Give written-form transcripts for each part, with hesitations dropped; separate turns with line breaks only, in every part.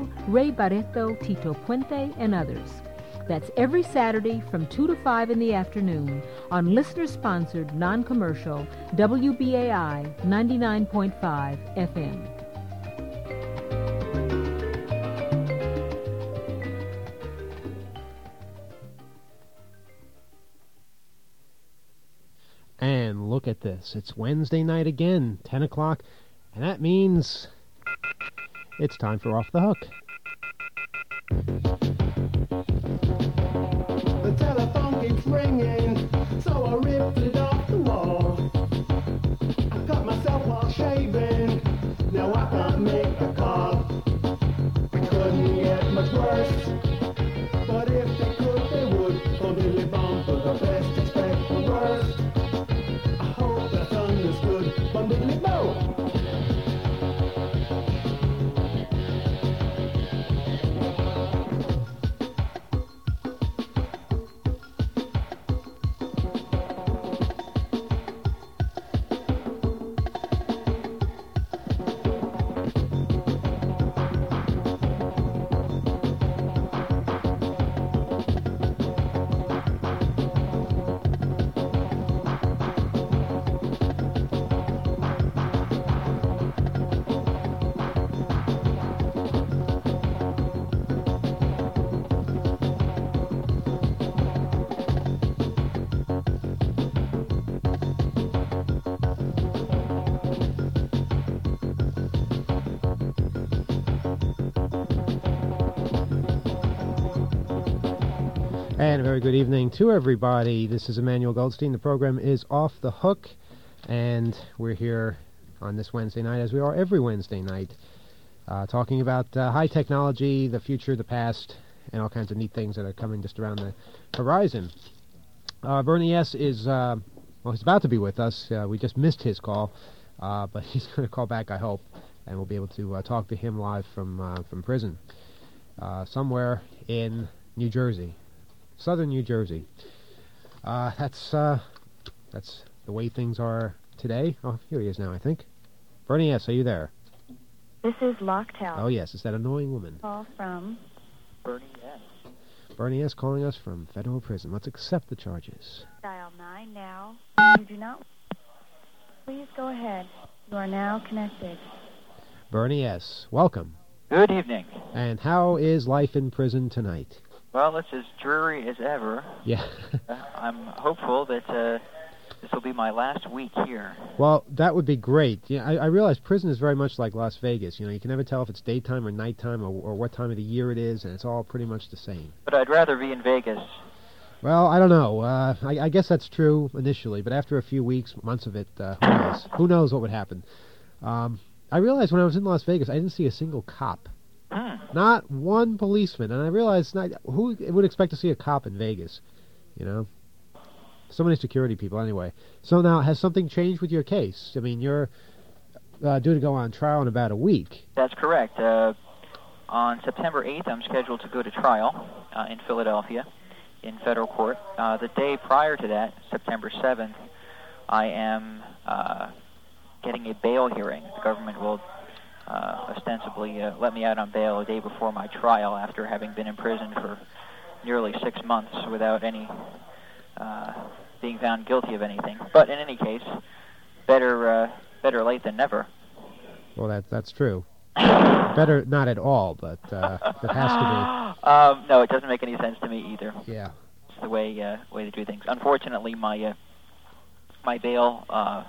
Barreto, Ray Barreto, Tito Puente, and others. That's every Saturday from 2 to 5 in the afternoon on listener-sponsored, non-commercial WBAI 99.5 FM.
And look at this. It's Wednesday night again, 10 o'clock, and that means it's time for Off the Hook.
The telephone keeps ringing, so I ripped it off the wall. I cut myself while shaving, now I can't make a call. It couldn't get much worse, but if they could, they would. For Billy Bumper, the best expect the worst. I hope that's understood from Billy Bo.
And a very good evening to everybody. This is Emmanuel Goldstein. The program is Off the Hook, and we're here on this Wednesday night, as we are every Wednesday night, talking about high technology, the future, the past, and all kinds of neat things that are coming just around the horizon. Bernie S. is, he's about to be with us. We just missed his call, but he's going to call back, I hope, and we'll be able to talk to him live from prison, somewhere in New Jersey. Southern New Jersey. That's the way things are today. Oh, here he is now, I think. Bernie S., are you there?
This is Locktown.
Oh, yes, it's that annoying woman.
Call from
Bernie S.
Bernie S. calling us from federal prison. Let's accept the charges.
Dial 9 now. You do not... Please go ahead. You are now connected.
Bernie S., welcome.
Good evening.
And how is life in prison tonight?
Well, it's as dreary as ever.
Yeah.
I'm hopeful that this will be my last week here.
Well, that would be great. Yeah, I realize prison is very much like Las Vegas. You know, you can never tell if it's daytime or nighttime or what time of the year it is, and it's all pretty much the same.
But I'd rather be in Vegas.
Well, I don't know. I guess that's true initially, but after a few weeks, months of it, who knows? Who knows what would happen? I realized when I was in Las Vegas, I didn't see a single cop. Not one policeman, and I realized who would expect to see a cop in Vegas, you know? So many security people, anyway. So now, has something changed with your case? I mean, you're due to go on trial in about a week.
That's correct. On September 8th, I'm scheduled to go to trial in Philadelphia in federal court. The day prior to that, September 7th, I am getting a bail hearing. The government will ostensibly let me out on bail a day before my trial after having been in prison for nearly 6 months without any being found guilty of anything. But in any case, better late than never.
Well, that's true. Better not at all, but it has to
be. No, it doesn't make any sense to me either.
Yeah.
It's the way they do things. Unfortunately, my bail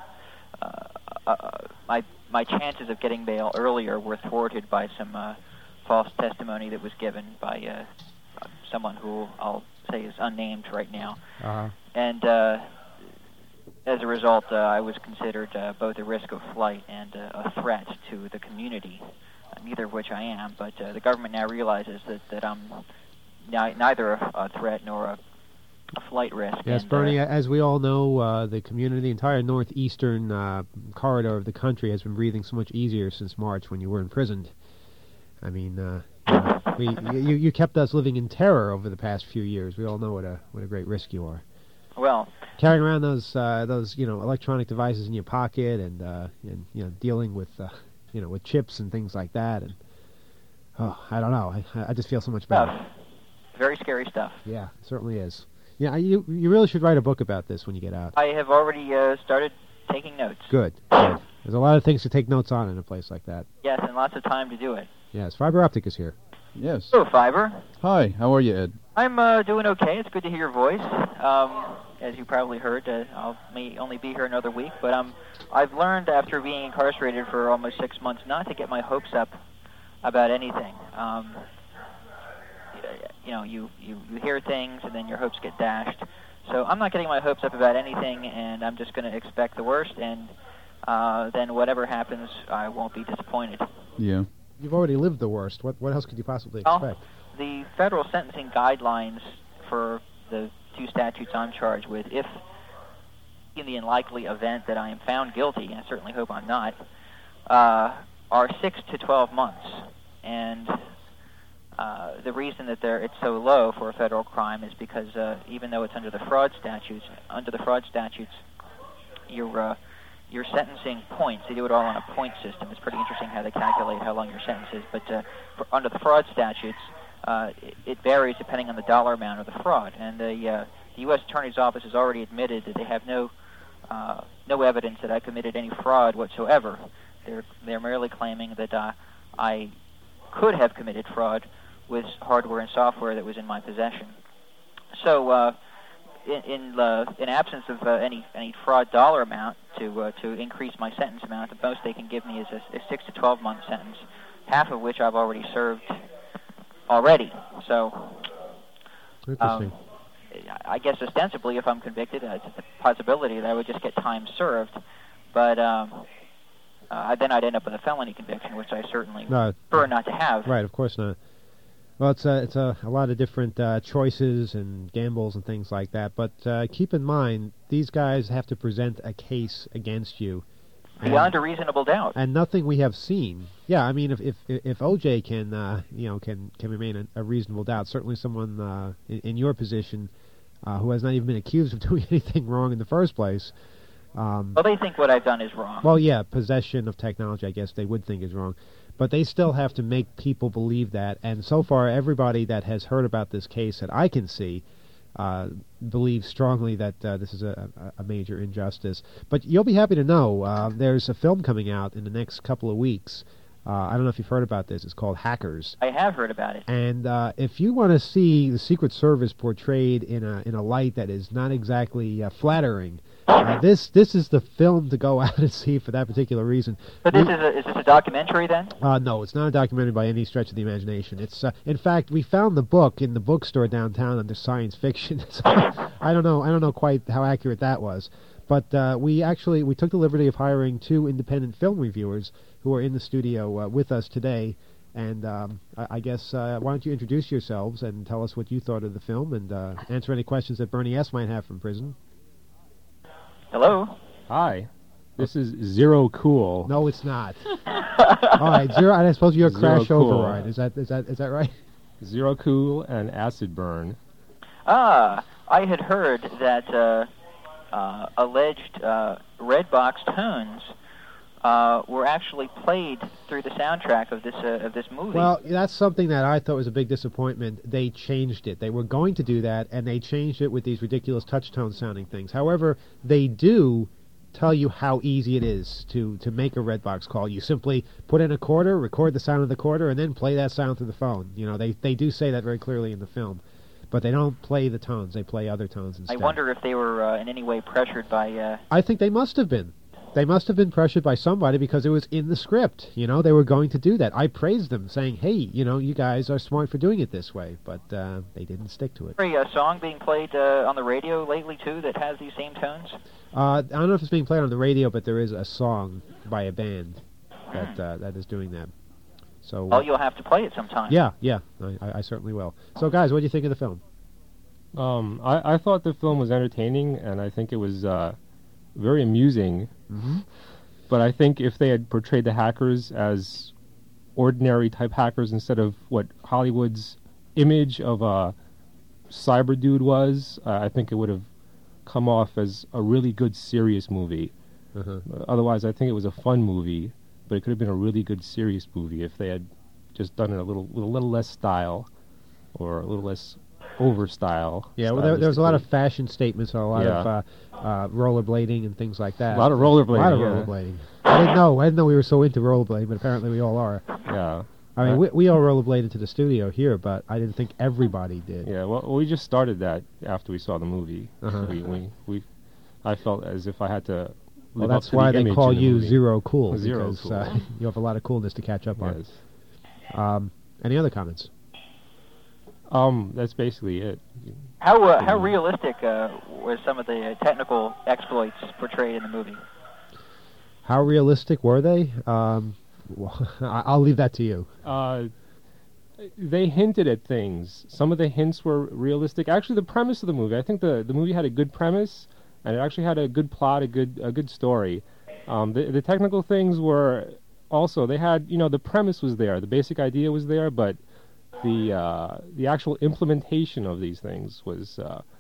my chances of getting bail earlier were thwarted by some false testimony that was given by someone who I'll say is unnamed right now.
Uh-huh.
And as a result, I was considered both a risk of flight and a threat to the community, neither of which I am. But the government now realizes that I'm neither a threat nor a flight risk.
Yes, and, Bernie, as we all know, the community, the entire northeastern corridor of the country has been breathing so much easier since March when you were imprisoned. I mean, you kept us living in terror over the past few years. We all know what a great risk you are.
Well,
carrying around those electronic devices in your pocket and dealing with with chips and things like that, and I don't know. I just feel so much better.
Stuff. Very scary stuff.
Yeah, it certainly is. Yeah, you really should write a book about this when you get out.
I have already started taking notes.
Good. Good. There's a lot of things to take notes on in a place like that.
Yes, and lots of time to do it.
Yes, Fiber Optic is here.
Yes.
Hello, Fiber.
Hi, how are you, Ed?
I'm doing okay. It's good to hear your voice. As you probably heard, I may only be here another week, but I've learned after being incarcerated for almost 6 months not to get my hopes up about anything. You hear things and then your hopes get dashed. So I'm not getting my hopes up about anything, and I'm just going to expect the worst, and then whatever happens, I won't be disappointed.
Yeah.
You've already lived the worst. What else could you possibly
Well,
expect?
the federal sentencing guidelines for the 2 statutes I'm charged with, if in the unlikely event that I am found guilty, and I certainly hope I'm not, are 6 to 12 months. And the reason that it's so low for a federal crime is because even though it's under the fraud statutes, your sentencing points, they do it all on a point system. It's pretty interesting how they calculate how long your sentence is. But under the fraud statutes, it varies depending on the dollar amount of the fraud. And the U.S. Attorney's Office has already admitted that they have no evidence that I committed any fraud whatsoever. They're merely claiming that I could have committed fraud with hardware and software that was in my possession. So in absence of any fraud dollar amount to increase my sentence amount, the most they can give me is a 6 to 12 month sentence, half of which I've already served already. So
Interesting.
I guess ostensibly, if I'm convicted, it's a possibility that I would just get time served, but then I'd end up with a felony conviction, which I certainly prefer not to have.
Right, of course not. Well, it's a lot of different choices and gambles and things like that. But keep in mind, these guys have to present a case against you.
Beyond a reasonable doubt.
And nothing we have seen. Yeah, I mean, if O.J. can remain a reasonable doubt, certainly someone in your position who has not even been accused of doing anything wrong in the first place.
Well, they think what I've done is wrong.
Well, yeah, possession of technology, I guess they would think is wrong. But they still have to make people believe that. And so far, everybody that has heard about this case that I can see believes strongly that this is a major injustice. But you'll be happy to know there's a film coming out in the next couple of weeks. I don't know if you've heard about this. It's called Hackers.
I have heard about it.
And if you want to see the Secret Service portrayed in a light that is not exactly flattering, this is the film to go out and see for that particular reason.
But is this a documentary then?
No, it's not a documentary by any stretch of the imagination. It's in fact, we found the book in the bookstore downtown under science fiction. So I don't know quite how accurate that was. But we took the liberty of hiring 2 independent film reviewers who are in the studio with us today. And I guess, why don't you introduce yourselves and tell us what you thought of the film and answer any questions that Bernie S. might have from prison.
Hello?
Hi. This is Zero Cool.
No, it's not. All right, Zero, and I suppose you're Crash
Cool.
Override. Is that right?
Zero Cool and Acid Burn.
I had heard that alleged Redbox tones were actually played through the soundtrack of this movie.
Well, that's something that I thought was a big disappointment. They changed it. They were going to do that, and they changed it with these ridiculous touch-tone sounding things. However, they do tell you how easy it is to make a Redbox call. You simply put in a quarter, record the sound of the quarter, and then play that sound through the phone. You know, they do say that very clearly in the film. But they don't play the tones. They play other tones instead.
I wonder if they were in any way pressured by...
I think they must have been. They must have been pressured by somebody because it was in the script. You know, they were going to do that. I praised them, saying, hey, you know, you guys are smart for doing it this way. But they didn't stick to it.
Is there a song being played on the radio lately, too, that has these same tones?
I don't know if it's being played on the radio, but there is a song by a band that is doing that. So,
well, you'll have to play it sometime.
Yeah, I certainly will. So, guys, what do you think of the film?
I thought the film was entertaining, and I think it was very amusing.
Mm-hmm.
But I think if they had portrayed the hackers as ordinary type hackers instead of what Hollywood's image of a cyber dude was, I think it would have come off as a really good serious movie.
Uh-huh.
Otherwise, I think it was a fun movie, but it could have been a really good serious movie if they had just done it a little with a little less style, or a little less over style.
Yeah, well, there was a lot of
stylistically.
fashion statements, a lot of rollerblading and things like that.
A lot of rollerblading.
A lot of
yeah.
rollerblading. I didn't know we were so into rollerblading, but apparently we all are.
Yeah.
I mean, we all rollerbladed to the studio here, but I didn't think everybody did.
Yeah, well, we just started that after we saw the movie.
Uh-huh.
I felt as if I had to
Well,
live up
that's
to
why
the
they
image
call
in the
you
movie.
Zero Cool,
Zero
because
Cool.
you have a lot of coolness to catch up on.
Yes.
Any other comments?
That's basically it.
How realistic were some of the technical exploits portrayed in the movie?
How realistic were they? Well, I'll leave that to you.
They hinted at things. Some of the hints were realistic. Actually, the premise of the movie, I think the movie had a good premise, and it actually had a good plot, a good story. The technical things were also, they had, the premise was there, the basic idea was there, but the actual implementation of these things was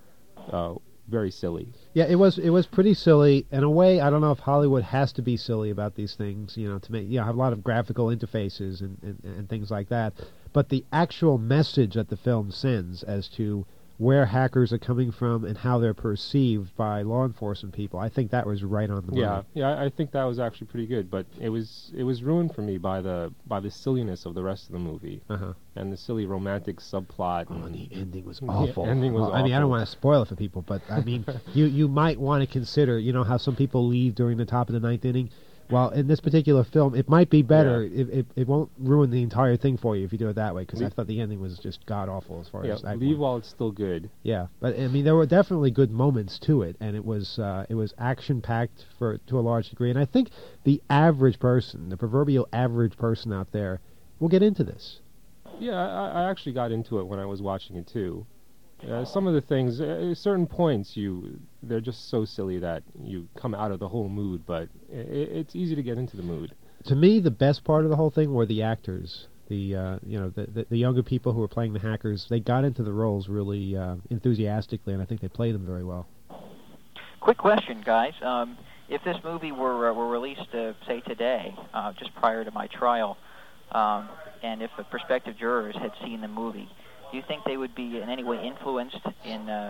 very silly.
Yeah, it was pretty silly. In a way, I don't know if Hollywood has to be silly about these things, to make have a lot of graphical interfaces and things like that. But the actual message that the film sends as to where hackers are coming from and how they're perceived by law enforcement people, I think that was right on the money.
Yeah, I think that was actually pretty good, but it was ruined for me by the silliness of the rest of the movie and the silly romantic subplot.
Oh, and the ending was
The
awful.
ending was
I mean, I don't
awful.
want to spoil it for people, but I mean, you might want to consider, how some people leave during the top of the ninth inning. Well, in this particular film, it might be better.
Yeah.
It won't ruin the entire thing for you if you do it that way, because I
Leave-
thought the ending was just god-awful as far as that
leave
went.
while it's still good.
Yeah, but I mean, there were definitely good moments to it, and it was action-packed to a large degree. And I think the average person, the proverbial average person out there, will get into this.
Yeah, I actually got into it when I was watching it too. Some of the things, certain points, they're just so silly that you come out of the whole mood. But it's easy to get into the mood.
To me, the best part of the whole thing were the actors. The younger people who were playing the hackers. They got into the roles really enthusiastically, and I think they played them very well.
Quick question, guys. If this movie were released, say today, just prior to my trial, and if the prospective jurors had seen the movie, do you think they would be in any way influenced in a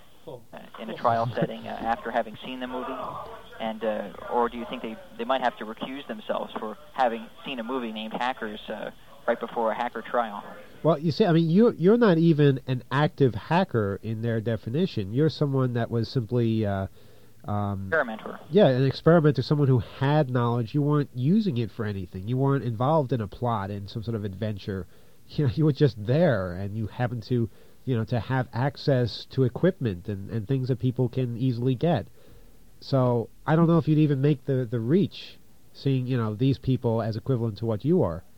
trial setting after having seen the movie, and or do you think they might have to recuse themselves for having seen a movie named Hackers right before a hacker trial?
Well, you see, I mean, you're not even an active hacker in their definition. You're someone that was simply
Experimenter.
Yeah, an experimenter, someone who had knowledge. You weren't using it for anything. You weren't involved in a plot, in some sort of adventure. You were just there, and you happened to, to have access to equipment and things that people can easily get. So I don't know if you'd even make the reach, seeing, these people as equivalent to what you are.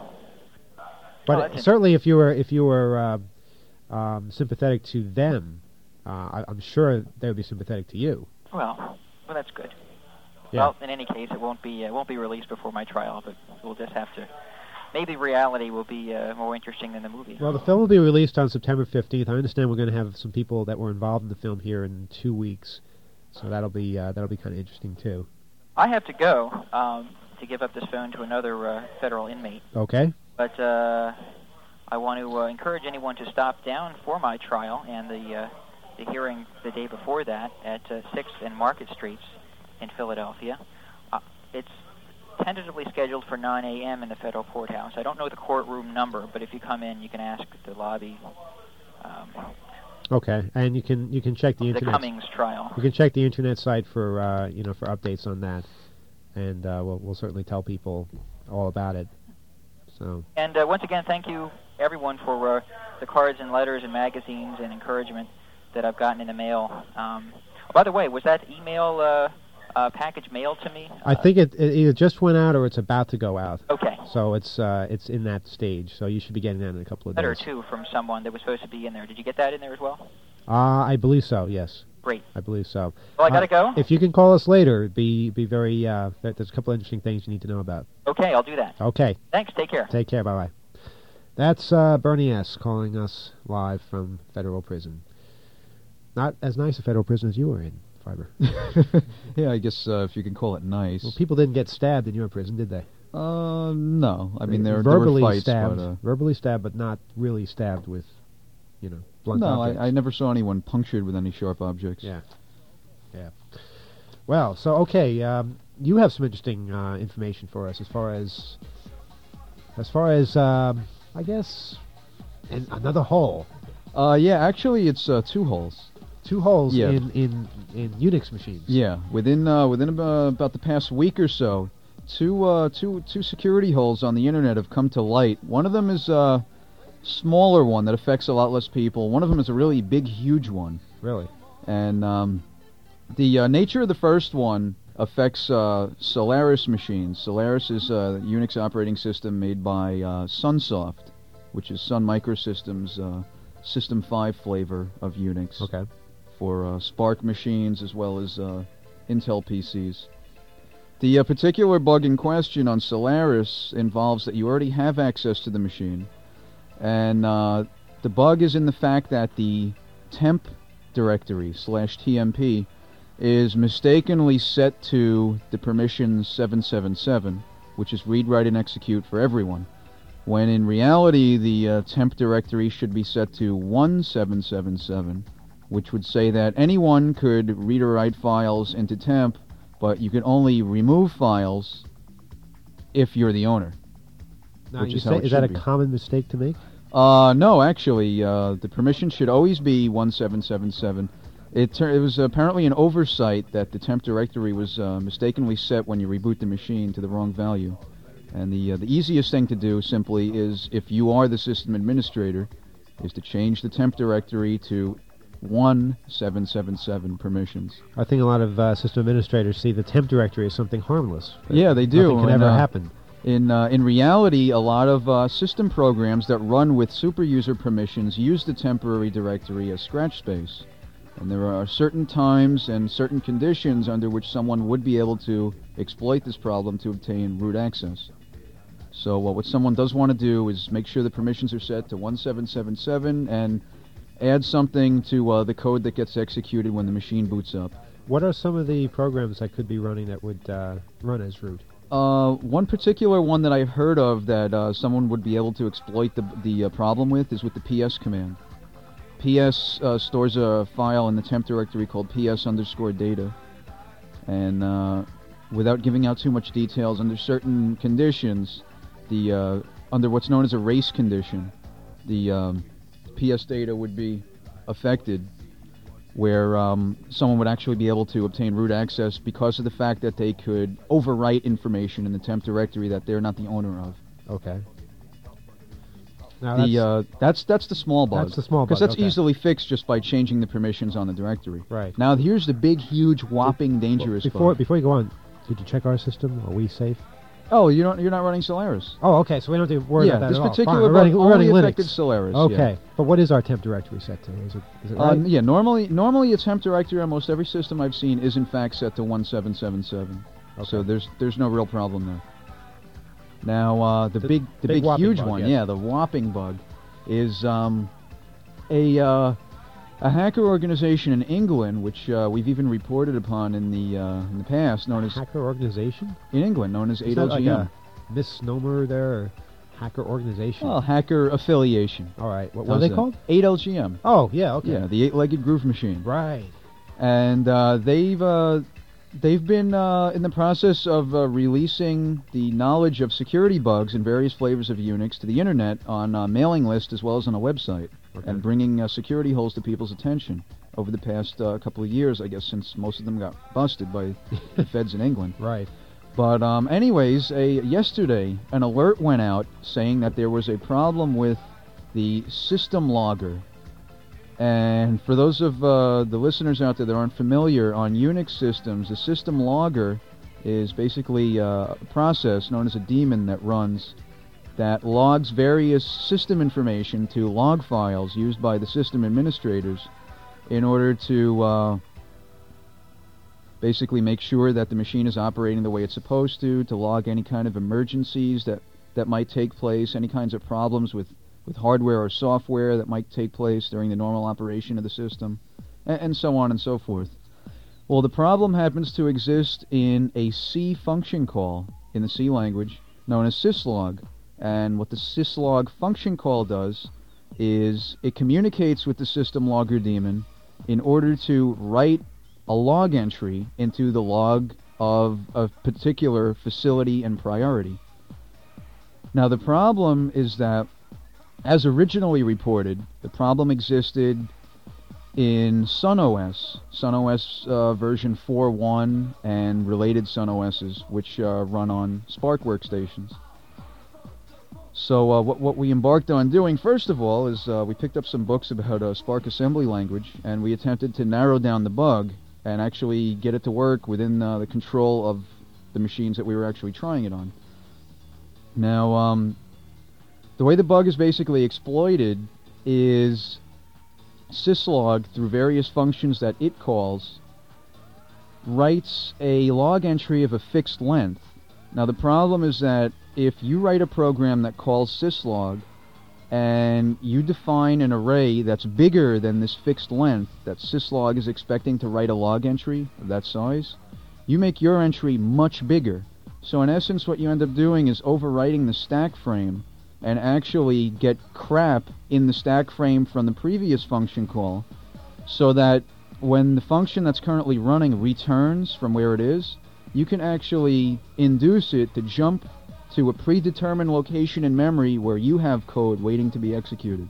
But certainly, if you were sympathetic to them, I'm sure they would be sympathetic to you.
Well, that's good.
Yeah.
Well, in any case, it won't be released before my trial, but we'll just have to. Maybe reality will be more interesting than the movie.
Well, the film will be released on September 15th. I understand we're going to have some people that were involved in the film here in 2 weeks, so that'll be kind of interesting too.
I have to go to give up this phone to another federal inmate.
Okay.
But I want to encourage anyone to stop down for my trial and the hearing the day before that at 6th and Market Streets in Philadelphia. It's tentatively scheduled for 9 a.m. in the federal courthouse. I don't know the courtroom number, but if you come in, you can ask the lobby.
Okay, and you can check the
The
internet.
Cummings trial.
You can check the internet site for for updates on that, and we'll certainly tell people all about it. So.
And once again, thank you everyone for the cards and letters and magazines and encouragement that I've gotten in the mail. By the way, was that email package mailed to me?
I think it either just went out or it's about to go out.
Okay.
So it's in that stage. So you should be getting that in a couple of
Letter
days.
too from someone that was supposed to be in there. Did you get that in there as well?
I believe so. Yes.
Great.
I believe so.
Well, I gotta go.
If you can call us later, it'd be very. There's a couple of interesting things you need to know about.
Okay, I'll do that.
Okay.
Thanks. Take care.
Take care. Bye bye. That's Bernie S. calling us live from federal prison. Not as nice a federal prison as you were in, Fiber.
Yeah, I guess if you can call it nice.
Well, people didn't get stabbed in your prison, did they?
No. I mean, there were
verbally
fights,
stabbed,
but
verbally stabbed, but not really stabbed with, blunt
no,
objects.
I never saw anyone punctured with any sharp objects.
Yeah. Well, so okay, you have some interesting information for us as far as I guess another hole.
Yeah, actually, it's 2 holes.
2 holes
Yeah.
in Unix machines.
Yeah, within about the past week or so, two security holes on the internet have come to light. One of them is a smaller one that affects a lot less people. One of them is a really big, huge one.
Really?
And the nature of the first one affects Solaris machines. Solaris is a Unix operating system made by Sunsoft, which is Sun Microsystems' System 5 flavor of Unix.
Okay.
For Spark machines as well as Intel PCs. The particular bug in question on Solaris involves that you already have access to the machine, and the bug is in the fact that the temp directory /tmp is mistakenly set to the permission 777, which is read, write, and execute for everyone, when in reality the temp directory should be set to 1777, which would say that anyone could read or write files into temp, but you can only remove files if you're the owner.
Now,
which
you
is how
say,
it
is that a
should be.
common mistake to make?
No, actually, the permission should always be 1777. It was apparently an oversight that the temp directory was mistakenly set when you reboot the machine to the wrong value. And the easiest thing to do simply is, if you are the system administrator, is to change the temp directory to 1777 permissions.
I think a lot of system administrators see the temp directory as something harmless.
Yeah, they do.
Nothing can
and,
ever happen.
In reality, a lot of system programs that run with super user permissions use the temporary directory as scratch space. And there are certain times and certain conditions under which someone would be able to exploit this problem to obtain root access. So what someone does want to do is make sure the permissions are set to 1777 and add something to the code that gets executed when the machine boots up.
What are some of the programs that could be running that would run as root?
One particular one that I've heard of that someone would be able to exploit the problem with is with the PS command. PS stores a file in the temp directory called ps_data, and without giving out too much details, under certain conditions, under what's known as a race condition, the PS data would be affected, where someone would actually be able to obtain root access because of the fact that they could overwrite information in the temp directory that they're not the owner of.
Okay. Now
that's the small bug.
That's the small bug,
because that's
okay.
easily fixed just by changing the permissions on the directory.
Right.
Now here's the big, huge, whopping, dangerous
before
bug.
you go on, did you check our system? Are we safe?
Oh, you're not running Solaris.
Oh, okay. So we don't have to worry about that
this
at all.
particular
Fine,
bug
we're running
only
Linux.
affected Solaris.
Okay.
Yeah.
But what is our temp directory set to? Is it right?
Yeah, normally a temp directory on most every system I've seen is in fact set to 1777.
Okay.
So there's no real problem there. Now the big
whopping
huge
bug,
one,
yes.
yeah, the whopping bug, is a hacker organization in England, which we've even reported upon in the past, known as
Hacker organization?
in England, known as
Is that
8LGM.
like a misnomer there? Or hacker organization?
Well, hacker affiliation.
All right. What are they called?
8LGM.
Oh, yeah. Okay.
Yeah, the eight-legged groove machine.
Right.
And they've been in the process of releasing the knowledge of security bugs in various flavors of Unix to the internet on a mailing list as well as on a website,
Okay.
and bringing security holes to people's attention over the past couple of years, I guess, since most of them got busted by the feds in England.
Right.
But anyways, yesterday an alert went out saying that there was a problem with the system logger. And for those of the listeners out there that aren't familiar, on Unix systems, the system logger is basically a process known as a daemon that runs that logs various system information to log files used by the system administrators in order to basically make sure that the machine is operating the way it's supposed to log any kind of emergencies that might take place, any kinds of problems with hardware or software that might take place during the normal operation of the system, and so on and so forth. Well, the problem happens to exist in a C function call in the C language known as syslog. And what the syslog function call does is it communicates with the system logger daemon in order to write a log entry into the log of a particular facility and priority. Now the problem is that, as originally reported, the problem existed in SunOS, version 4.1 and related SunOSs, which run on Spark workstations. So what we embarked on doing, first of all, is we picked up some books about Spark assembly language, and we attempted to narrow down the bug and actually get it to work within the control of the machines that we were actually trying it on. Now, the way the bug is basically exploited is syslog, through various functions that it calls, writes a log entry of a fixed length. Now the problem is that if you write a program that calls syslog and you define an array that's bigger than this fixed length that syslog is expecting to write a log entry of that size, you make your entry much bigger. So in essence what you end up doing is overwriting the stack frame and actually get crap in the stack frame from the previous function call, so that when the function that's currently running returns from where it is, you can actually induce it to jump to a predetermined location in memory where you have code waiting to be executed.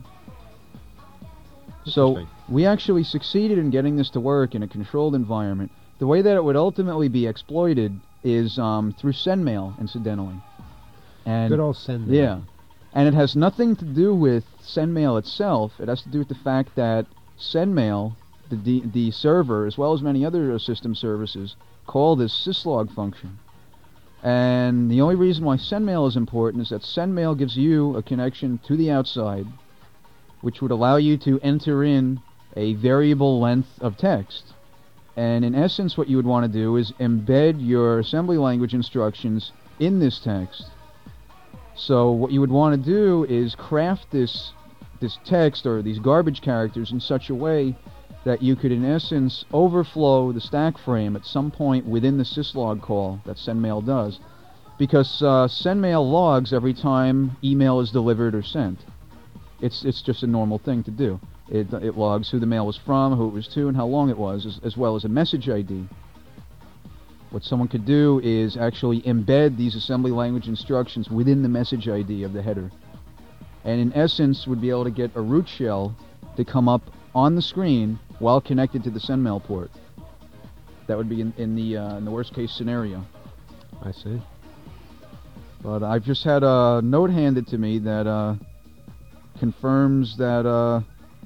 So we actually succeeded in getting this to work in a controlled environment. The way that it would ultimately be exploited is through SendMail, incidentally. And
good old SendMail.
Yeah. And it has nothing to do with SendMail itself. It has to do with the fact that SendMail, the server, as well as many other system services, call this syslog function. And the only reason why SendMail is important is that SendMail gives you a connection to the outside, which would allow you to enter in a variable length of text. And in essence, what you would want to do is embed your assembly language instructions in this text. So what you would want to do is craft this text or these garbage characters in such a way that you could in essence overflow the stack frame at some point within the syslog call that SendMail does, because SendMail logs every time email is delivered or sent. It's just a normal thing to do. It logs who the mail was from, who it was to, and how long it was, as well as a message ID. What someone could do is actually embed these assembly language instructions within the message ID of the header, and in essence would be able to get a root shell to come up on the screen while connected to the SendMail port. That would be in the worst case scenario.
I see.
But I've just had a note handed to me that confirms that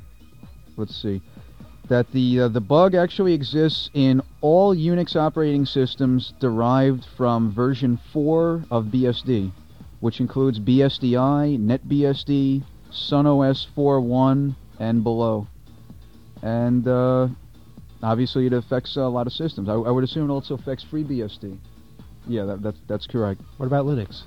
that the bug actually exists in all Unix operating systems derived from version 4 of BSD, which includes BSDI, NetBSD, SunOS 4.1, and below. And obviously it affects a lot of systems. I would assume it also affects FreeBSD. Yeah, that's correct.
What about Linux?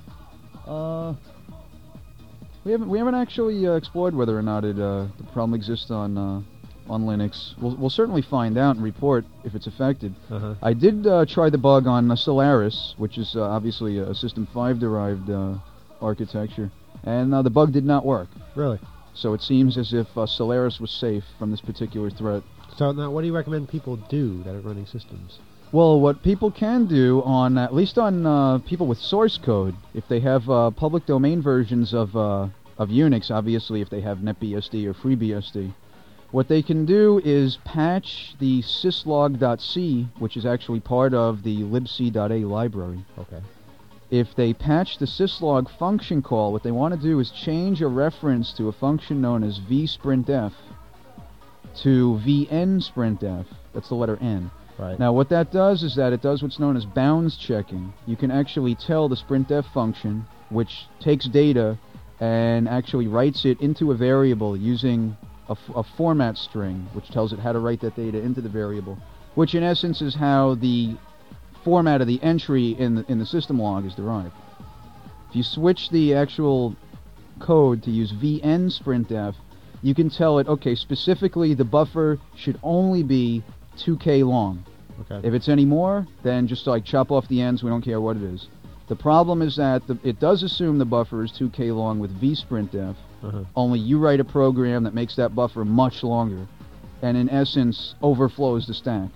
We haven't actually explored whether or not the problem exists on Linux. We'll certainly find out and report if it's affected. I did try the bug on Solaris, which is obviously a System 5 derived architecture, and the bug did not work.
Really?
So it seems as if Solaris was safe from this particular threat.
So now, what do you recommend people do that are running systems?
Well, what people can do, at least on people with source code, if they have public domain versions of Unix, obviously if they have NetBSD or FreeBSD, what they can do is patch the syslog.c, which is actually part of the libc.a library.
Okay.
If they patch the syslog function call, what they want to do is change a reference to a function known as vsprintf to vnsprintf. That's the letter N.
Right.
Now what that does is that it does what's known as bounds checking. You can actually tell the sprintf function, which takes data and actually writes it into a variable using a format string, which tells it how to write that data into the variable, which in essence is how the format of the entry in the system log is derived. If you switch the actual code to use vnsprintf, you can tell it, okay, specifically the buffer should only be 2K long.
Okay.
If it's any more, then just like chop off the ends, we don't care what it is. The problem is that it does assume the buffer is 2K long with vSprintf, only you write a program that makes that buffer much longer, and in essence overflows the stack.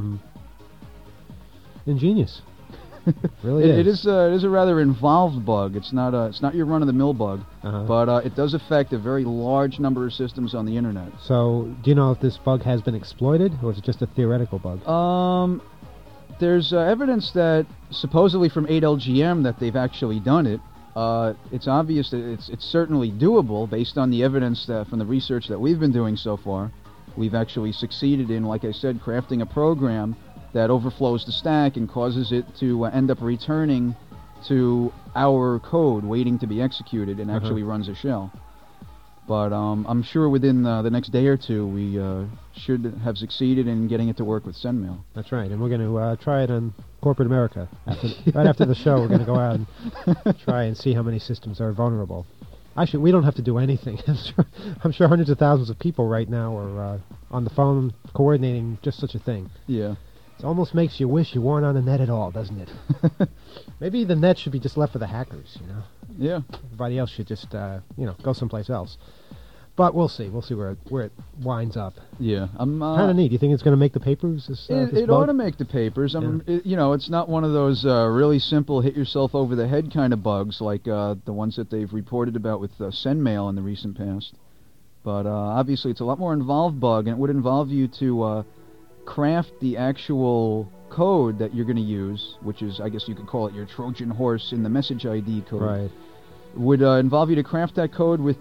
Ingenious. Really
It is a rather involved bug. It's not your run-of-the-mill bug, but it does affect a very large number of systems on the internet.
So, do you know if this bug has been exploited, or is it just a theoretical bug?
There's evidence that supposedly from 8LGM that they've actually done it. It's obvious that it's certainly doable based on the evidence from the research that we've been doing so far. We've actually succeeded in, like I said, crafting a program that overflows the stack and causes it to end up returning to our code waiting to be executed and actually runs a shell. But I'm sure within the next day or two we should have succeeded in getting it to work with SendMail.
That's right, and we're going to try it on corporate America. Right after the show, we're going to go out and try and see how many systems are vulnerable. Actually, we don't have to do anything. I'm sure hundreds of thousands of people right now are on the phone coordinating just such a thing.
Yeah.
It almost makes you wish you weren't on the net at all, doesn't it? Maybe the net should be just left for the hackers, you know?
Yeah.
Everybody else should just, go someplace else. But we'll see. We'll see where it winds up.
Yeah.
Kind of neat. Do you think it's going to make the papers?
It ought to make the papers. It's not one of those really simple hit-yourself-over-the-head kind of bugs like the ones that they've reported about with SendMail in the recent past. But obviously it's a lot more involved bug, and it would involve you to craft the actual code that you're going to use, which is, I guess you could call it your Trojan horse in the message ID code.
Right.
Would involve you to craft that code with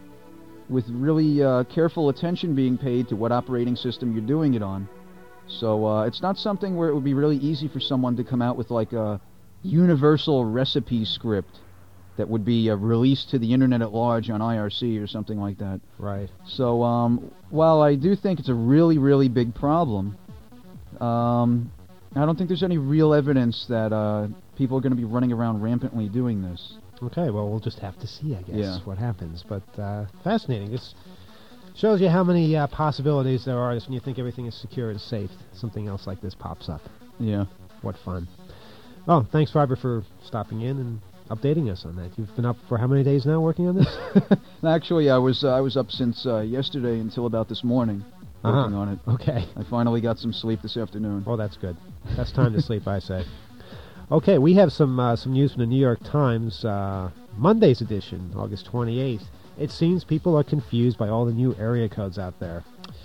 really careful attention being paid to what operating system you're doing it on. So it's not something where it would be really easy for someone to come out with like a universal recipe script that would be released to the internet at large on IRC or something like that.
Right.
So while I do think it's a really, really big problem, I don't think there's any real evidence that people are going to be running around rampantly doing this.
Okay, well, we'll just have to see, I guess, what happens. But fascinating. This shows you how many possibilities there are when you think everything is secure and safe. Something else like this pops up.
Yeah.
What fun. Oh, thanks, Fiber, for stopping in and updating us on that. You've been up for how many days now working on this?
Actually, I was up since yesterday until about this morning working on it.
Okay.
I finally got some sleep this afternoon.
Oh, that's good. That's time to sleep, I say. Okay, we have some news from the New York Times, Monday's edition, August 28th. It seems people are confused by all the new area codes out there.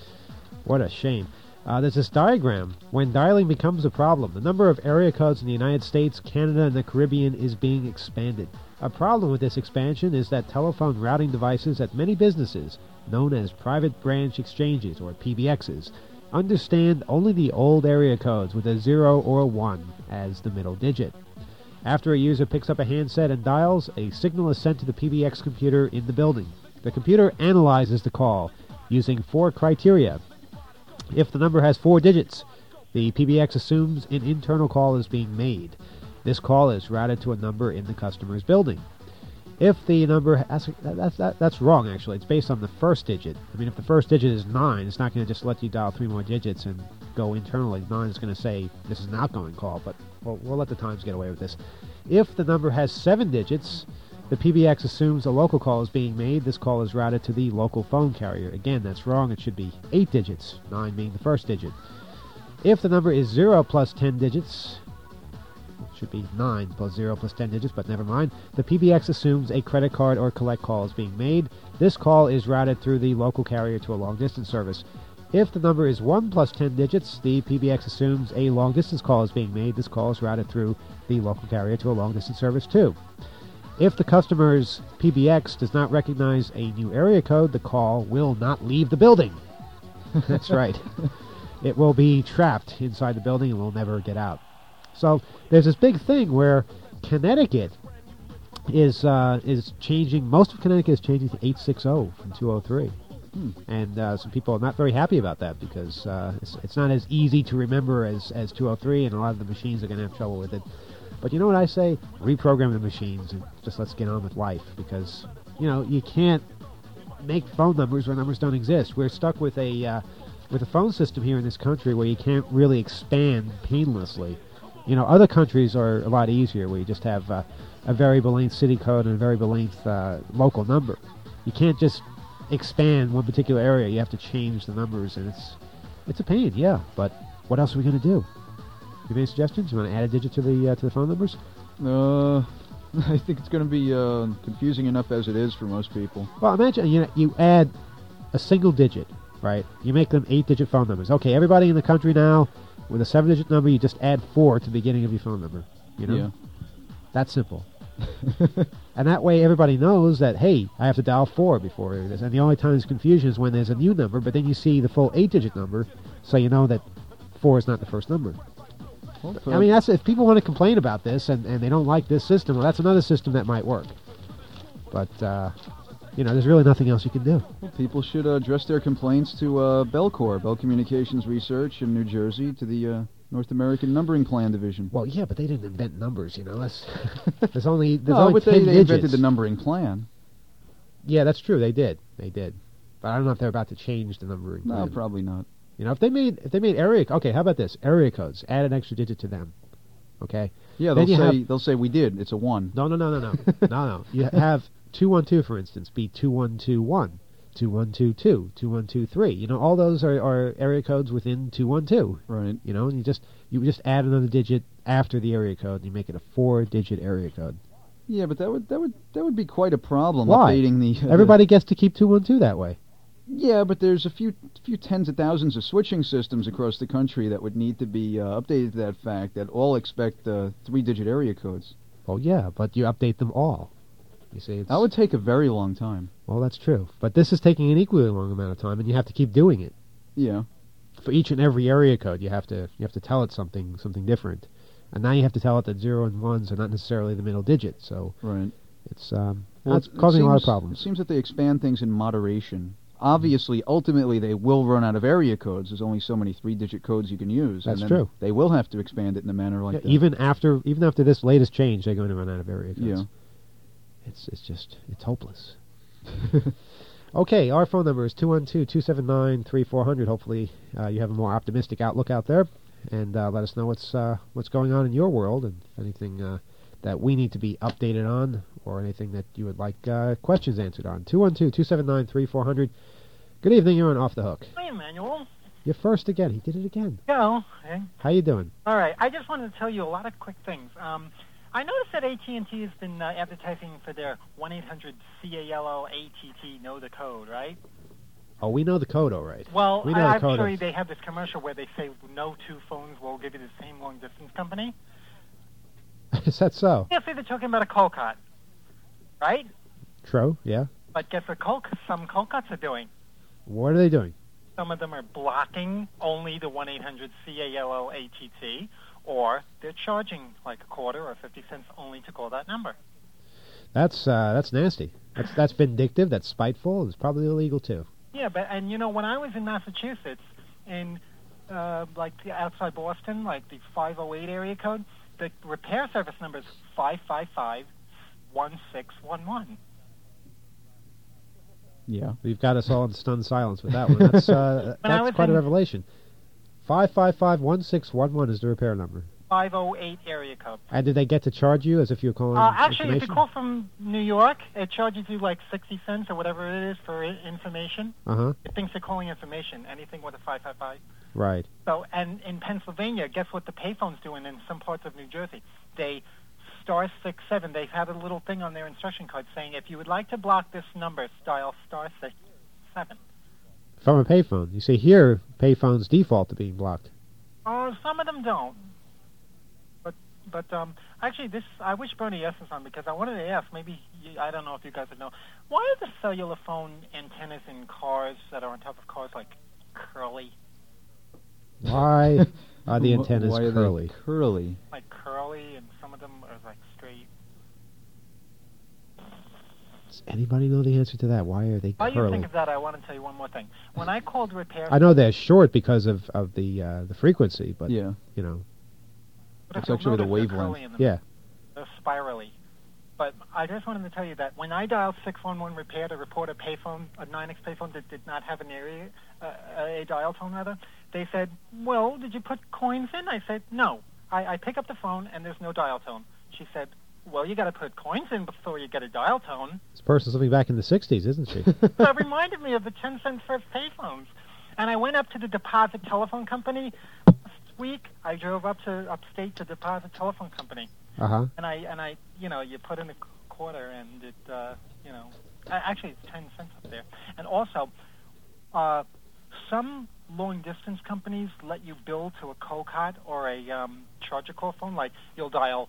What a shame. There's this diagram. When dialing becomes a problem, the number of area codes in the United States, Canada, and the Caribbean is being expanded. A problem with this expansion is that telephone routing devices at many businesses, known as private branch exchanges, or PBXs, understand only the old area codes with a 0 or a 1 as the middle digit. After a user picks up a handset and dials, a signal is sent to the PBX computer in the building. The computer analyzes the call using 4 criteria. If the number has 4 digits, the PBX assumes an internal call is being made. This call is routed to a number in the customer's building. If the number that's wrong, actually. It's based on the first digit. I mean, if the first digit is 9, it's not going to just let you dial 3 more digits and go internally. 9 is going to say this is an outgoing call, but we'll let the Times get away with this. If the number has 7 digits, the PBX assumes a local call is being made. This call is routed to the local phone carrier. Again, that's wrong. It should be 8 digits, 9 being the first digit. If the number is 0 plus 10 digits, should be 9 plus 0 plus 10 digits, but never mind. The PBX assumes a credit card or collect call is being made. This call is routed through the local carrier to a long-distance service. If the number is 1 plus 10 digits, the PBX assumes a long-distance call is being made. This call is routed through the local carrier to a long-distance service too. If the customer's PBX does not recognize a new area code, the call will not leave the building. That's right. It will be trapped inside the building and will never get out. So there's this big thing where Connecticut is changing. Most of Connecticut is changing to 860 from 203, and some people are not very happy about that because it's not as easy to remember as 203, and a lot of the machines are going to have trouble with it. But you know what I say? Reprogram the machines and just let's get on with life because you can't make phone numbers where numbers don't exist. We're stuck with a phone system here in this country where you can't really expand painlessly. Other countries are a lot easier, where you just have a variable length city code and a variable length local number. You can't just expand one particular area. You have to change the numbers, and it's a pain, yeah. But what else are we going to do? You have any suggestions? You want to add a digit to the phone numbers?
I think it's going to be confusing enough as it is for most people.
Well, imagine you add a single digit, right? You make them 8-digit phone numbers. Okay, everybody in the country now, with a 7-digit number, you just add 4 to the beginning of your phone number.
Yeah.
That's simple. And that way everybody knows that, hey, I have to dial 4 before this. And the only time there's confusion is when there's a new number, but then you see the full 8-digit number, so you know that 4 is not the first number. I mean, that's if people want to complain about this and they don't like this system, well, that's another system that might work. But, there's really nothing else you can do.
Well, people should address their complaints to Bellcore, Bell Communications Research in New Jersey, to the North American Numbering Plan Division.
Well, yeah, but they didn't invent numbers, There's only 10
but they
digits.
invented the numbering plan.
Yeah, that's true. They did. But I don't know if they're about to change the numbering plan.
No, probably not.
If they made area... Okay, how about this? Area codes. Add an extra digit to them. Okay?
Yeah, they'll say we did. It's a 1.
No. No. You have 212, for instance, be 2121, 2122, 2123. All those are area codes within 212.
Right.
And you just add another digit after the area code, and you make it a 4-digit area code.
Yeah, but that would be quite a problem.
Why?
Updating the
everybody gets to keep 212 that way.
Yeah, but there's a few tens of thousands of switching systems across the country that would need to be updated to that fact, that all expect 3-digit area codes.
Well, yeah, but you update them all. You see,
that would take a very long time.
Well, that's true. But this is taking an equally long amount of time, and you have to keep doing it.
Yeah.
For each and every area code, you have to tell it something different. And now you have to tell it that 0 and 1s are not necessarily the middle digit, so...
Right.
It's causing a lot of problems.
It seems that they expand things in moderation. Obviously, ultimately, they will run out of area codes. There's only so many 3-digit codes you can use.
That's
and then
true.
They will have to expand it in a manner like that.
Even after this latest change, they're going to run out of area codes.
Yeah.
It's hopeless. Okay, our phone number is 212-279-3400. Hopefully, you have a more optimistic outlook out there, and let us know what's going on in your world, and anything that we need to be updated on, or anything that you would like questions answered on. 212-279-3400. Good evening, you're on Off the Hook.
Hi, Emmanuel.
You're first again. He did it again.
Hello. Hey.
How you doing?
All right. I just wanted to tell you a lot of quick things. I noticed that AT&T has been advertising for their 1-800-CALL-ATT Know the Code, right?
Oh, we know the code, all right.
Well,
we know
I'm sure they have this commercial where they say no two phones will give you the same long-distance company.
Is that so?
Yeah, see, they're talking about a Colcott, right?
True, yeah.
But guess what some Colcotts are doing?
What are they doing?
Some of them are blocking only the 1-800-CALL-ATT, or they're charging like a quarter or 50 cents only to call that number.
That's nasty. That's vindictive. That's spiteful. It's probably illegal too.
Yeah, and when I was in Massachusetts, in like outside Boston, like the 508 area code, the repair service number is 555-1611.
Yeah, you've got us all in stunned silence with that one. That's quite a revelation. 555-1611 is the repair number.
508 area code.
And did they get to charge you as if you're calling
actually, if you call from New York, it charges you like 60 cents or whatever it is for information.
Uh-huh.
It thinks you're calling information, anything with a 555.
Right.
So, and in Pennsylvania, guess what the payphone's doing in some parts of New Jersey? They *67. They have a little thing on their instruction card saying, if you would like to block this number, dial *67.
From a payphone. You see, here, payphones default to being blocked.
Oh, some of them don't. But actually, I wish Bernie S was on, because I wanted to ask, maybe, I don't know if you guys would know, why are the cellular phone antennas in cars that are on top of cars like curly?
Why are the antennas curly?
Curly.
Like curly, and some of them are like straight.
Does anybody know the answer to that? Why are they curly?
While you think of that, I want to tell you one more thing. When I called repair...
I know they're short because of the frequency, but,
yeah.
It's
actually the wavelength.
Yeah.
They're spirally. But I just wanted to tell you that when I dialed 611 repair to report a payphone, a 9X payphone that did not have an a dial tone rather, they said, well, did you put coins in? I said, no. I pick up the phone, and there's no dial tone. She said, well, you got to put coins in before you get a dial tone.
This person's living back in the 60s, isn't she?
So it reminded me of the 10-cent first payphones. And I went up to the Deposit Telephone Company last week. I drove upstate to Deposit Telephone Company.
Uh-huh.
And I, you put in a quarter, and it, actually it's 10 cents up there. And also, some long-distance companies let you bill to a COCOT or a charger call phone. Like, you'll dial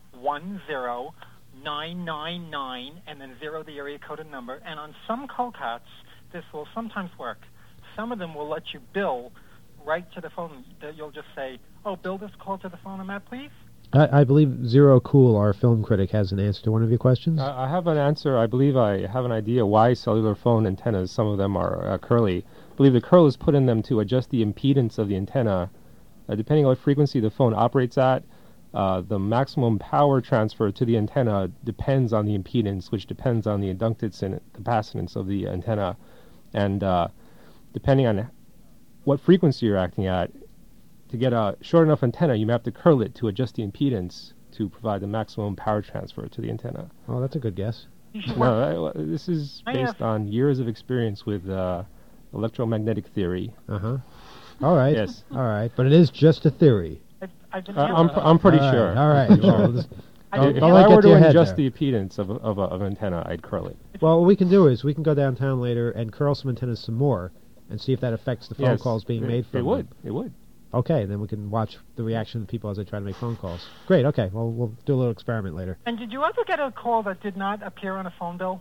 10999 and then 0 the area code and number. And on some COCOTs, this will sometimes work. Some of them will let you bill right to the phone. You'll just say, oh, bill this call to the phone I'm at, please.
I believe Zero Cool, our film critic, has an answer to one of your questions.
I have an answer. I believe I have an idea why cellular phone antennas, some of them are curly. I believe the curl is put in them to adjust the impedance of the antenna. Depending on what frequency the phone operates at, the maximum power transfer to the antenna depends on the impedance, which depends on the inductance and capacitance of the antenna. And depending on what frequency you're acting at, to get a short enough antenna, you may have to curl it to adjust the impedance to provide the maximum power transfer to the antenna.
Oh, that's a good guess.
No, this is based on years of experience with electromagnetic theory.
Uh-huh. All right.
Yes.
All right. But it is just a theory.
I'm pretty sure.
All right. Well,
if I were to adjust the impedance of an antenna, I'd curl it.
Well, what we can do is we can go downtown later and curl some antennas some more and see if that affects the phone calls being made from them.
It would.
Okay, then we can watch the reaction of people as they try to make phone calls. Great, okay. Well, we'll do a little experiment later.
And did you ever get a call that did not appear on a phone bill?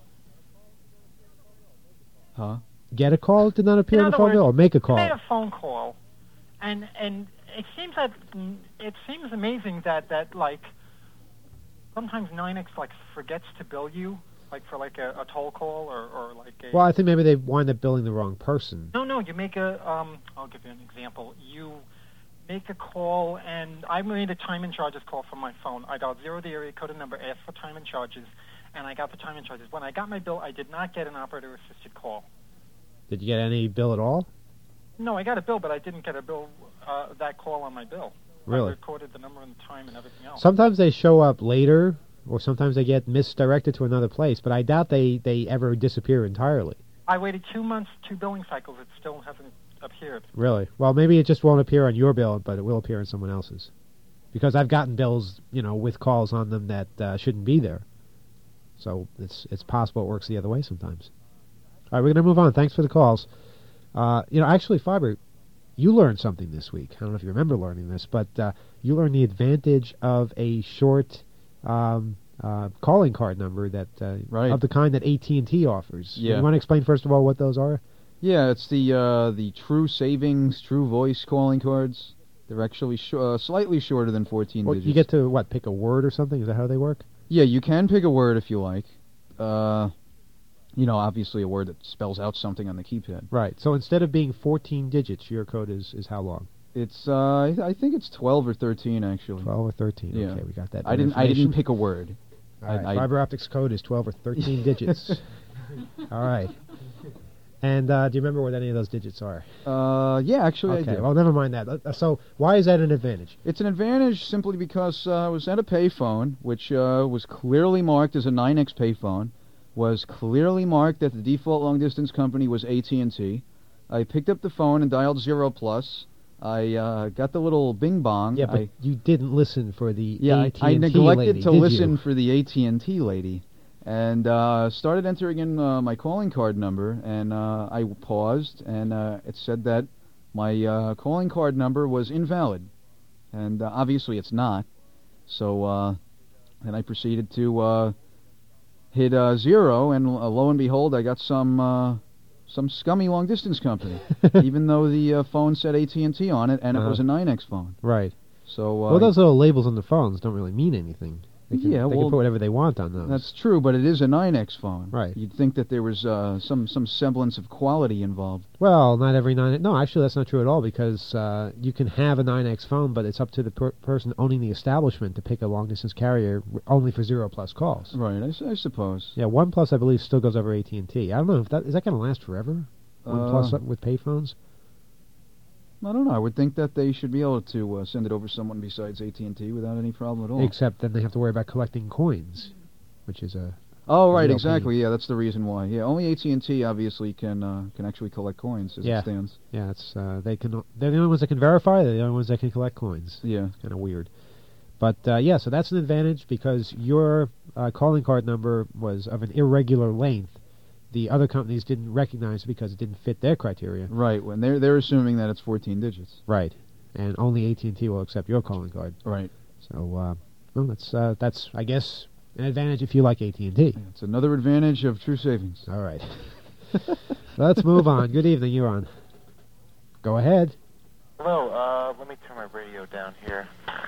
Huh? Get a call that did not appear on the phone bill, or make a call?
You made a phone call, and it seems amazing that like sometimes NYNEX like forgets to bill you, like for like a toll call or like a...
Well, I think maybe they wind up billing the wrong person.
No, you make a I'll give you an example. You make a call, and I made a time and charges call from my phone. I dialed 0 the area code and number, asked for time and charges, and I got the time and charges. When I got my bill, I did not get an operator-assisted call.
Did you get any bill at all?
No, I got a bill, but I didn't get a bill, that call on my bill.
Really?
I recorded the number and the time and everything else.
Sometimes they show up later, or sometimes they get misdirected to another place, but I doubt they ever disappear entirely.
I waited 2 months, 2 billing cycles. It still hasn't appeared.
Really? Well, maybe it just won't appear on your bill, but it will appear on someone else's. Because I've gotten bills, with calls on them that shouldn't be there. So it's possible it works the other way sometimes. All right, we're going to move on. Thanks for the calls. Actually, Fiber, you learned something this week. I don't know if you remember learning this, but you learned the advantage of a short calling card number that of the kind that AT&T offers.
Yeah.
You want to explain first of all what those are?
Yeah, it's the True Savings, True Voice calling cards. They're actually slightly shorter than 14 digits.
You get to, pick a word or something? Is that how they work?
Yeah, you can pick a word if you like. Obviously a word that spells out something on the keypad.
Right. So instead of being 14 digits, your code is how long?
It's I think it's 12 or 13 actually.
12 or 13.
Yeah.
Okay, we got that.
I didn't pick a word.
All right. Fiber optics code is 12 or 13 digits. All right. And do you remember what any of those digits are?
Yeah, actually
okay,
I do.
Well, never mind that. So why is that an advantage?
It's an advantage simply because I was at a payphone, which was clearly marked as a NYNEX payphone, was clearly marked that the default long-distance company was AT&T. I picked up the phone and dialed 0+. I got the little bing-bong.
Yeah, but you didn't listen for the AT&T
I neglected
lady,
to listen for the AT&T lady. And started entering in my calling card number, and I paused, and it said that my calling card number was invalid. And obviously it's not. So then I proceeded to hit 0, and lo and behold, I got some scummy long-distance company, even though the phone said AT&T on it, and it was a NYNEX phone.
Right.
So
well, those little labels on the phones don't really mean anything. They can put whatever they want on those.
That's true, but it is a NYNEX phone.
Right.
You'd think that there was some semblance of quality involved.
Well, not every NYNEX... No, actually, that's not true at all, because you can have a NYNEX phone, but it's up to the person owning the establishment to pick a long-distance carrier only for 0+ calls.
Right, I suppose.
Yeah, 1+, I believe, still goes over AT&T. I don't know, if is that going to last forever? 1+ with payphones?
I don't know. I would think that they should be able to send it over someone besides AT&T without any problem at all.
Except then they have to worry about collecting coins, which is a...
Oh, right,
real
exactly. Yeah, that's the reason why. Yeah, only AT&T obviously can actually collect coins as it stands.
Yeah, it's they're the only ones that can verify. They're the only ones that can collect coins.
Yeah,
kind of weird. But yeah, so that's an advantage because your calling card number was of an irregular length. The other companies didn't recognize it because it didn't fit their criteria.
Right. When they're assuming that it's 14 digits.
Right, and only AT&T will accept your calling card.
Right.
So well, that's I guess an advantage if you like AT&T.
Yeah, it's another advantage of True Savings.
All right. Let's move on. Good evening. You're on. Go ahead.
Hello. Let me turn my radio down here.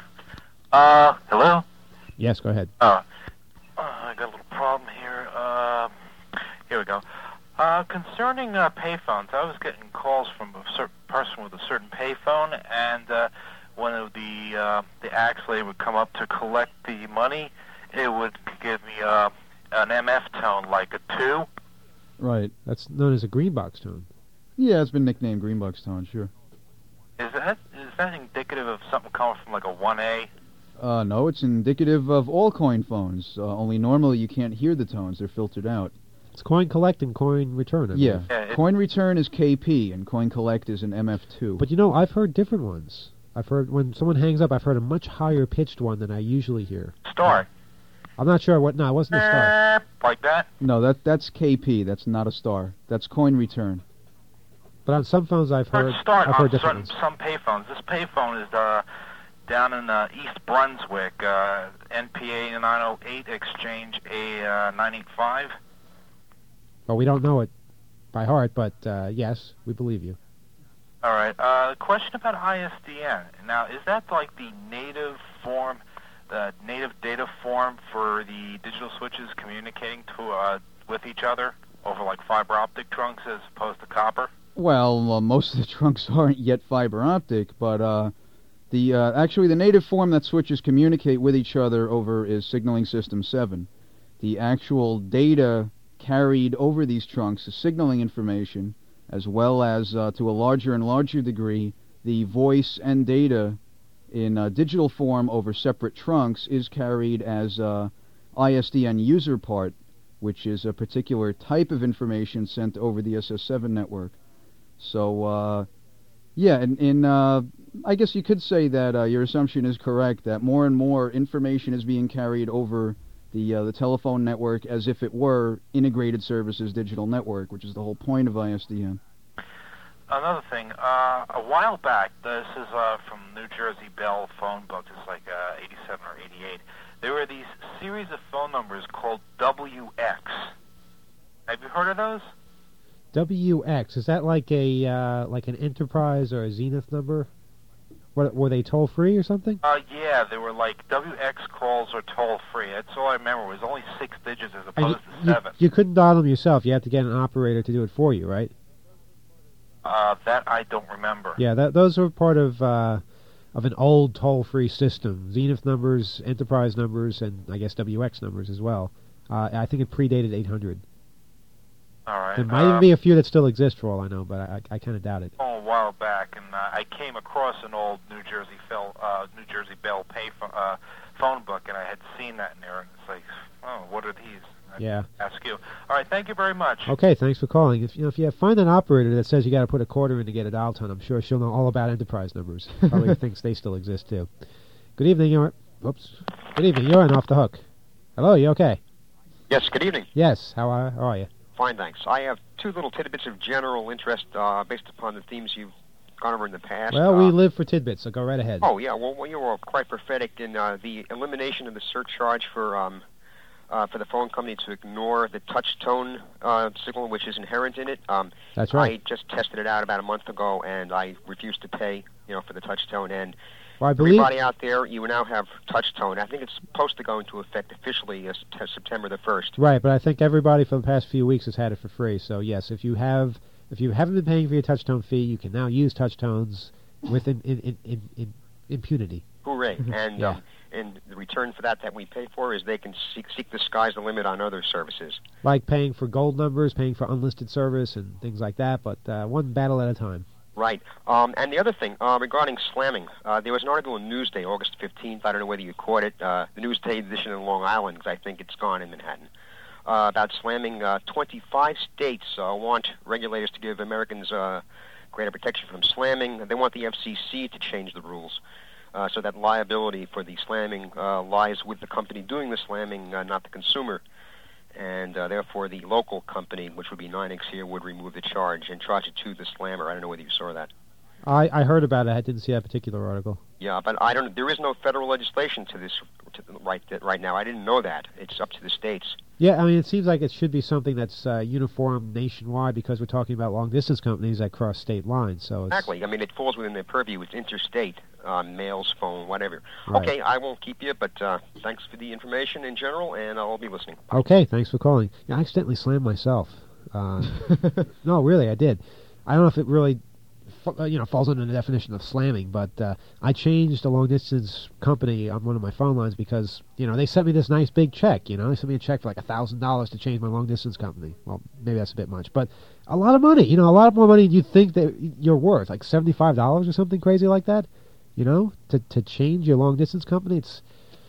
Hello?
Yes, go ahead.
I got a little problem here. Here we go. Concerning payphones, I was getting calls from a certain person with a certain payphone, and when the AXLA would come up to collect the money, it would give me an MF tone, like a 2.
Right.
That's known as a green box tone.
Yeah, it's been nicknamed green box tone, sure.
Is that indicative of something coming from like a 1A?
No, it's indicative of all coin phones. Only normally you can't hear the tones; they're filtered out.
It's coin collect and coin return.
Yeah, coin return is KP and coin collect is an MF2.
But you know, I've heard different ones. I've heard when someone hangs up, I've heard a much higher pitched one than I usually hear.
Star.
I'm not sure what. No, it wasn't a star.
Like that?
No, that's KP. That's not a star. That's coin return.
But on some phones, I've heard different ones.
Some payphones. This payphone is down in East Brunswick, NPA 908 Exchange A985.
Well, we don't know it by heart, but yes, we believe you.
All right. Question about ISDN. Now, is that like the native form, the native data form for the digital switches communicating with each other over like fiber optic trunks as opposed to copper?
Well, most of the trunks aren't yet fiber optic, but actually the native form that switches communicate with each other over is signaling system 7. The actual data carried over these trunks is signaling information, as well as to a larger and larger degree the voice and data in digital form over separate trunks is carried as ISDN user part, which is a particular type of information sent over the SS7 network. So, yeah, I guess you could say that your assumption is correct, that more and more information is being carried over the telephone network as if it were integrated services digital network, which is the whole point of ISDN.
Another thing, a while back, this is from New Jersey Bell phone book, it's like 87 or 88, there were these series of phone numbers called WX. Have you heard of those?
WX, is that like an Enterprise or a Zenith number? Were they toll free or something?
Yeah, they were like WX calls or toll free. That's all I remember. It was only 6 digits as opposed to 7.
You couldn't dial them yourself. You had to get an operator to do it for you, right?
That I don't remember.
Yeah, those were part of an old toll free system. Zenith numbers, Enterprise numbers, and I guess WX numbers as well. I think it predated 800.
All right.
There might even be a few that still exist for all I know, but I kind of doubt it.
A while back, and I came across an old New Jersey Bell phone book, and I had seen that in there, and it's like, oh, what are these?
Yeah.
Ask you. All right, thank you very much.
Okay, thanks for calling. If you find an operator that says you got to put a quarter in to get a dial tone, I'm sure she'll know all about Enterprise numbers. Probably thinks they still exist too. Good evening, Good evening, you're on Off the Hook. Hello, you okay?
Yes. Good evening.
Yes. How are you?
Fine, thanks. I have 2 little tidbits of general interest based upon the themes you've gone over in the past.
Well, we live for tidbits, so go right ahead.
Oh yeah. Well, you were quite prophetic in the elimination of the surcharge for the phone company to ignore the touch tone signal, which is inherent in it.
That's right.
I just tested it out about a month ago, and I refused to pay, for the touch tone. And
well, I believe
everybody out there, you now have touch tone. I think it's supposed to go into effect officially September the 1st.
Right, but I think everybody for the past few weeks has had it for free. So yes, if you haven't been paying for your touch tone fee, you can now use touch tones with impunity.
Hooray! And
yeah.
And the return for that we pay for is they can seek the sky's the limit on other services.
Like paying for gold numbers, paying for unlisted service, and things like that, but one battle at a time.
Right. And the other thing, regarding slamming, there was an article in Newsday, August 15th. I don't know whether you caught it. The Newsday edition in Long Island, 'cause I think it's gone in Manhattan. About slamming. 25 states want regulators to give Americans greater protection from slamming. They want the FCC to change the rules so that liability for the slamming lies with the company doing the slamming, not the consumer. And therefore the local company, which would be NYNEX here, would remove the charge and charge it to the slammer. I don't know whether you saw that.
I heard about it. I didn't see that particular article.
Yeah, but I don't. There is no federal legislation to this right now. I didn't know that. It's up to the states.
Yeah, I mean, it seems like it should be something that's uniform nationwide because we're talking about long-distance companies that cross state lines. So
exactly. I mean, it falls within their purview. It's interstate, mails, phone, whatever.
Right.
Okay, I won't keep you, but thanks for the information in general, and I'll be listening.
Okay, thanks for calling. Yeah, I accidentally slammed myself. No, really, I did. I don't know if it really falls under the definition of slamming, but I changed a long-distance company on one of my phone lines because, they sent me this nice big check, They sent me a check for like $1,000 to change my long-distance company. Well, maybe that's a bit much, but a lot of money, a lot more money than you think that you're worth, like $75 or something crazy like that, to change your long-distance company. It's,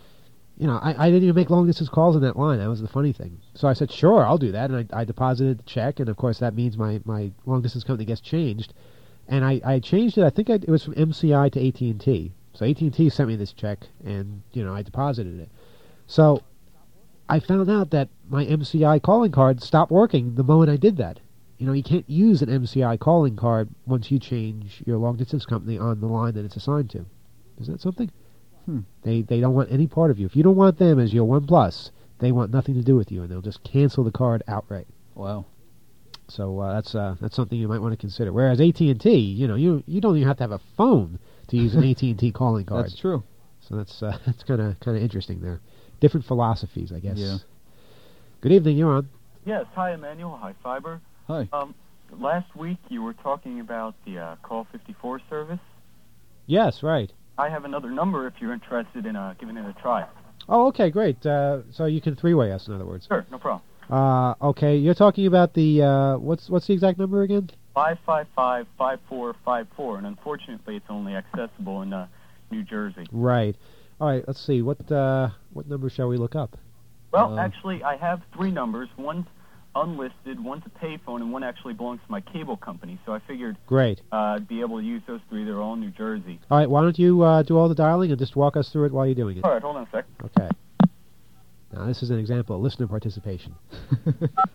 I didn't even make long-distance calls in that line. That was the funny thing. So I said, sure, I'll do that, and I deposited the check, and of course that means my long-distance company gets changed. And I changed it. I think it was from MCI to AT&T. So AT&T sent me this check, and I deposited it. So I found out that my MCI calling card stopped working the moment I did that. You can't use an MCI calling card once you change your long distance company on the line that it's assigned to. Is that something? They don't want any part of you. If you don't want them as your OnePlus, they want nothing to do with you, and they'll just cancel the card outright.
Wow. So
that's something you might want to consider. Whereas AT&T, you don't even have to have a phone to use an AT&T calling card.
That's true.
So that's kind of interesting there. Different philosophies, I guess.
Yeah.
Good evening. You're on.
Yes. Hi, Emmanuel. Hi, Fiber.
Hi.
Last week you were talking about the Call 54 service.
Yes. Right.
I have another number if you're interested in giving it a try.
Oh, okay. Great. So you can three-way us, in other words.
Sure. No problem.
Okay, you're talking about the, what's the exact number again?
555-5454, and unfortunately it's only accessible in New Jersey.
Right. All right, let's see, what number shall we look up?
Well, actually, I have three numbers. One's unlisted, one's a payphone, and one actually belongs to my cable company, so I figured
Great.
I'd be able to use those three. They're all in New Jersey.
All right, why don't you do all the dialing and just walk us through it while you're doing it?
All right, hold on a sec.
Okay. Now, this is an example of listener participation. Here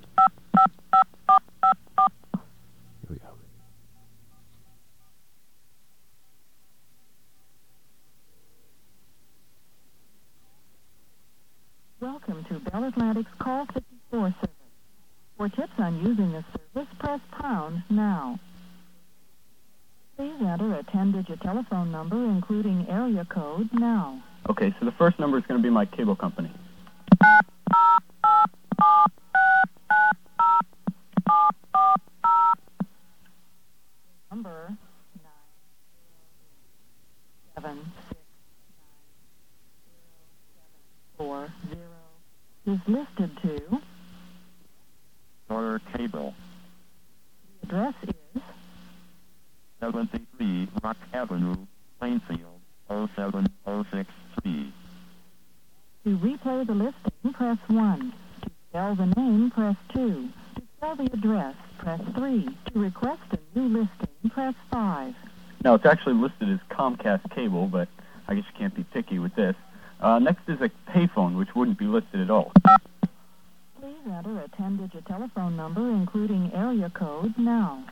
we go.
Welcome to Bell Atlantic's Call 54 service. For tips on using this service, press pound now. Please enter a 10-digit telephone number, including area code, now.
Okay, so the first number is going to be my cable company.
Number 9769040 is listed to
Daughter Cable.
The address is
73 Rock Avenue, Plainfield, 07063.
To replay the listing, press 1. To spell the name, press 2. To spell the address, press 3. To request a new listing, press 5.
Now, it's actually listed as Comcast Cable, but I guess you can't be picky with this. Next is a payphone, which wouldn't be listed at all.
Please enter a 10-digit telephone number, including area code, now.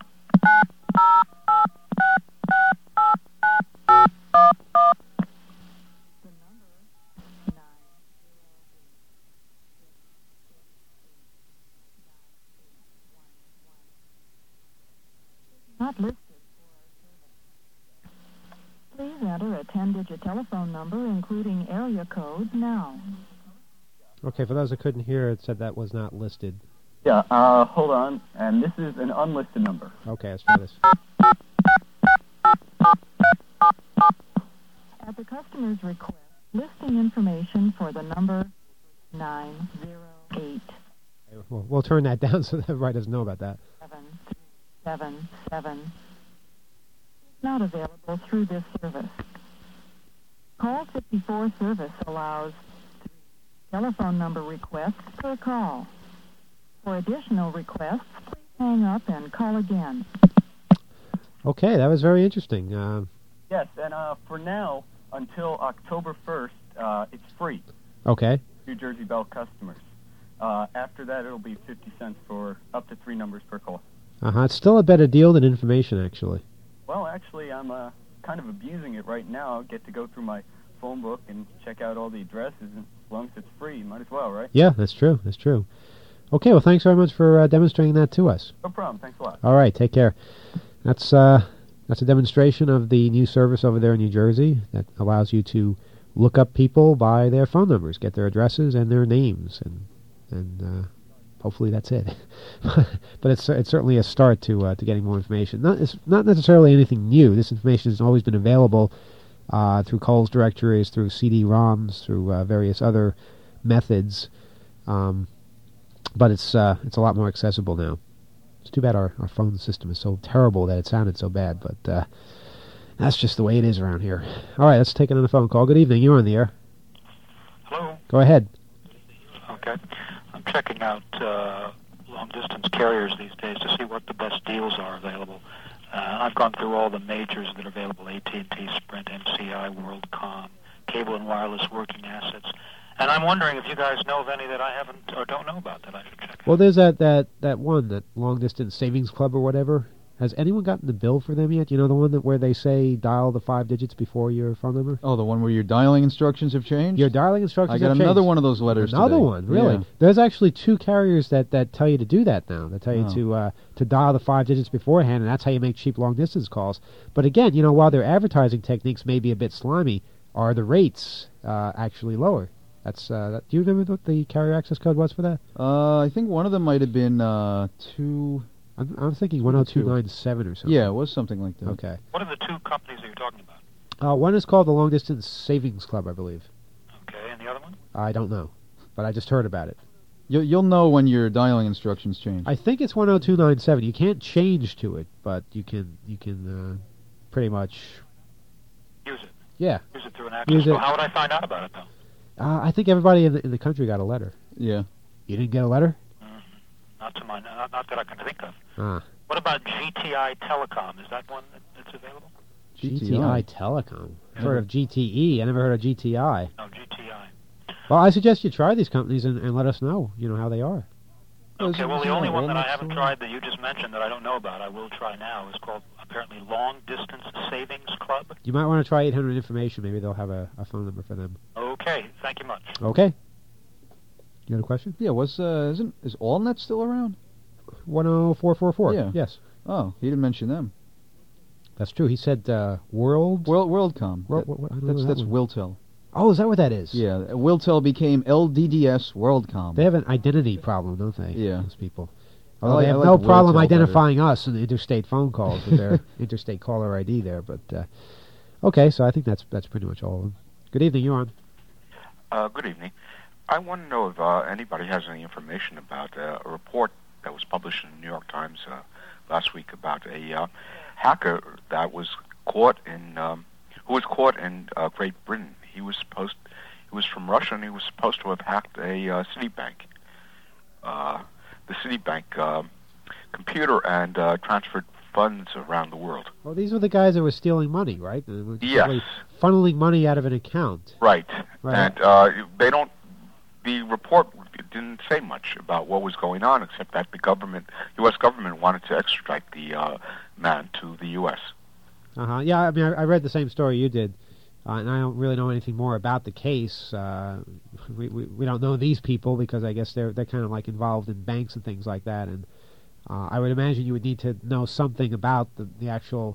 Not listed for our service. Please enter a 10-digit telephone number, including area code, now.
Okay, for those that couldn't hear, it said that was not listed.
Yeah, hold on. And this is an unlisted number.
Okay, let's try this.
At the customer's request, listing information for the number 908.
We'll turn that down so that everybody doesn't know about that.
777 not available through this service. Call 54 service allows 3 telephone number requests per call. For additional requests, please hang up and call again.
Okay, that was very interesting.
Yes, and for now, until October 1st, it's free.
Okay.
New Jersey Bell customers. After that, it'll be 50 cents for up to 3 numbers per call.
It's still a better deal than information, actually.
Well, actually, I'm kind of abusing it right now. I get to go through my phone book and check out all the addresses, and as long as it's free, you might as well, right?
Yeah, that's true. That's true. Okay, well, thanks very much for demonstrating that to us.
No problem. Thanks a lot.
All right, take care. That's a demonstration of the new service over there in New Jersey that allows you to look up people by their phone numbers, get their addresses and their names, and hopefully that's it. But it's certainly a start to getting more information. It's not necessarily anything new. This information has always been available through Coles directories, through CD-ROMs, through various other methods. But it's a lot more accessible now. It's too bad our phone system is so terrible that it sounded so bad, but that's just the way it is around here. All right, let's take another phone call. Good evening. You're on the air.
Hello.
Go ahead.
Okay. I'm checking out long-distance carriers these days to see what the best deals are available. I've gone through all the majors that are available: AT&T, Sprint, MCI, WorldCom, cable and wireless working assets. And I'm wondering if you guys know of any that I haven't or don't know about that I should check.
Well, there's that one, that Long Distance Savings Club or whatever. Has anyone gotten the bill for them yet? You know, the one where they say dial the 5 digits before your phone number?
Oh, the one where your dialing instructions have changed?
Your dialing instructions have
I got
changed.
another one of those letters
Another
today.
one, really?
Yeah.
There's actually 2 carriers that tell you to do that now. They tell you to dial the 5 digits beforehand, and that's how you make cheap long-distance calls. But again, you know, while their advertising techniques may be a bit slimy, are the rates actually lower? That's do you remember what the carrier access code was for that?
I think one of them might have been 2...
I'm thinking 10297 or something.
Yeah, it was something like that.
Okay.
What are the 2 companies that you're talking about?
One is called the Long Distance Savings Club, I believe.
Okay, and the other one?
I don't know, but I just heard about it.
You'll know when your dialing instructions change.
I think it's 10297. You can't change to it, but you can pretty much
use it.
Yeah.
Use it through an access. So how would I find out about it, though?
I think everybody in the country got a letter.
Yeah.
You didn't get a letter?
Not to my, not that I can think of.
Ah.
What about GTI Telecom? Is that one that's available?
GTI Telecom. I've heard of GTE. I never heard of GTI.
No, GTI.
Well, I suggest you try these companies and let us know, how they are.
Okay, well, the only one that I haven't tried that you just mentioned that I don't know about, I will try now, is called, apparently, Long Distance Savings Club.
You might want to try 800 Information. Maybe they'll have a phone number for them.
Okay, thank you much.
Okay. You got a question?
Yeah, is AllNet still around?
10444.
Yeah.
Yes.
Oh, he didn't mention them.
That's true. He said WorldCom.
That's Wiltel.
Oh, is that what that is?
Yeah, Wiltel became LDDS WorldCom.
They have an identity problem, don't they?
Yeah.
Those people. Although they have no problem identifying us in the interstate phone calls with their interstate caller ID there. But okay, so I think that's pretty much all of them. Good evening, you're on.
Good evening. I want to know if anybody has any information about a report that was published in the New York Times last week about a hacker that was caught in Great Britain. He was from Russia, and he was supposed to have hacked a Citibank, the Citibank computer, and transferred funds around the world.
Well, these were the guys that were stealing money, right? They were
Yes.
Funneling money out of an account.
Right.
Right.
And the report didn't say much about what was going on, except that the U.S. government wanted to extradite the man to the U.S.
Yeah, I mean, I read the same story you did, and I don't really know anything more about the case. We don't know these people because I guess they're kind of like involved in banks and things like that, and I would imagine you would need to know something about the actual,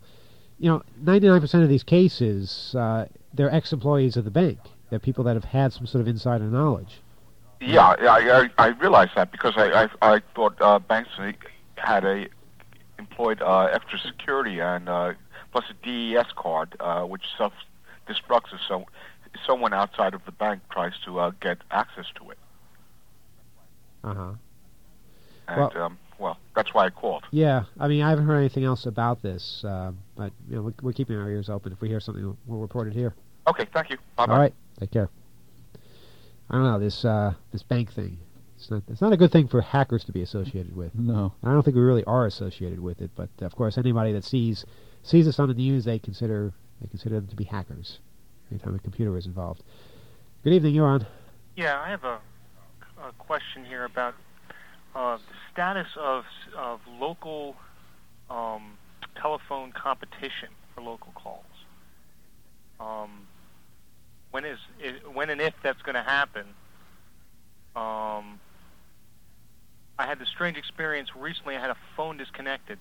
99% of these cases, they're ex-employees of the bank. They're people that have had some sort of insider knowledge.
Yeah, I realized that because I thought banks had employed extra security and plus a DES card, which self-destructs if someone outside of the bank tries to get access to it.
Uh-huh.
And, well, that's why I called.
Yeah, I mean, I haven't heard anything else about this, but we're keeping our ears open. If we hear something, we'll report it here.
Okay, thank you. Bye-bye.
All right, take care. I don't know, this bank thing. It's not a good thing for hackers to be associated with.
No.
I don't think we really are associated with it, but of course anybody that sees us on the news, they consider them to be hackers anytime a computer is involved. Good evening, you're on.
Yeah, I have a question here about the status of local telephone competition for local calls. When and if that's going to happen. I had this strange experience recently. I had a phone disconnected,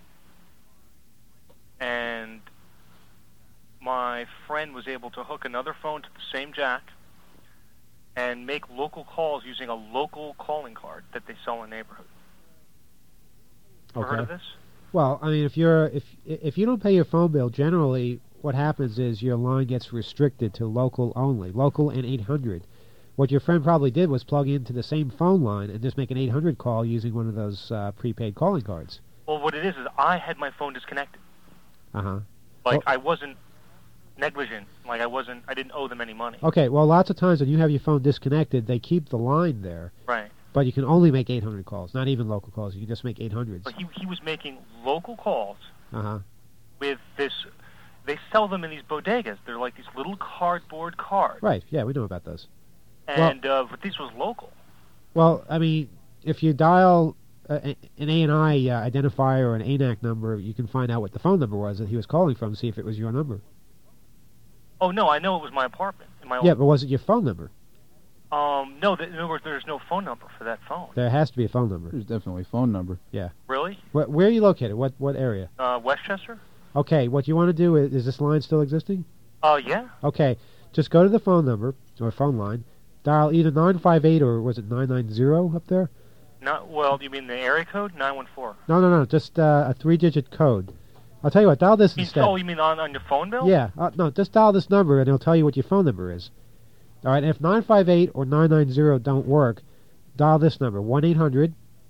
and my friend was able to hook another phone to the same jack and make local calls using a local calling card that they sell in the neighborhood. Ever heard of this?
Well, I mean, if you don't pay your phone bill, generally what happens is your line gets restricted to local only, local and 800. What your friend probably did was plug into the same phone line and just make an 800 call using one of those prepaid calling cards.
Well, what it is I had my phone disconnected.
Uh-huh.
Like, I wasn't negligent. Like, I didn't owe them any money.
Okay, well, lots of times when you have your phone disconnected, they keep the line there.
Right.
But you can only make 800 calls, not even local calls. You can just make 800s.
But he was making local calls
Uh-huh.
with this. They sell them in these bodegas. They're like these little cardboard cards.
Right, yeah, we know about those.
And but this was local.
Well, I mean, if you dial an ANI identifier or an ANAC number, you can find out what the phone number was that he was calling from, see if it was your number.
Oh, no, I know it was my apartment.
Yeah, but was it your phone number?
No, in other words, there's no phone number for that phone.
There has to be a phone number.
There's definitely a phone number.
Yeah.
Really?
Where are you located? What area?
Westchester?
Okay, what you want to do is this line still existing?
Yeah.
Okay, just go to the phone number, or phone line, dial either 958 or was it 990 up there?
Well, you mean the area code? 914.
No, just a 3-digit code. I'll tell you what, dial this instead.
Oh, you mean on your phone bill?
Yeah, no, just dial this number and it'll tell you what your phone number is. All right, and if 958 or 990 don't work, dial this number, 1-800.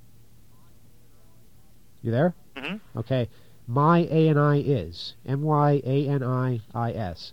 You there?
Mm-hmm.
Okay, My ANI is, MYANIIS.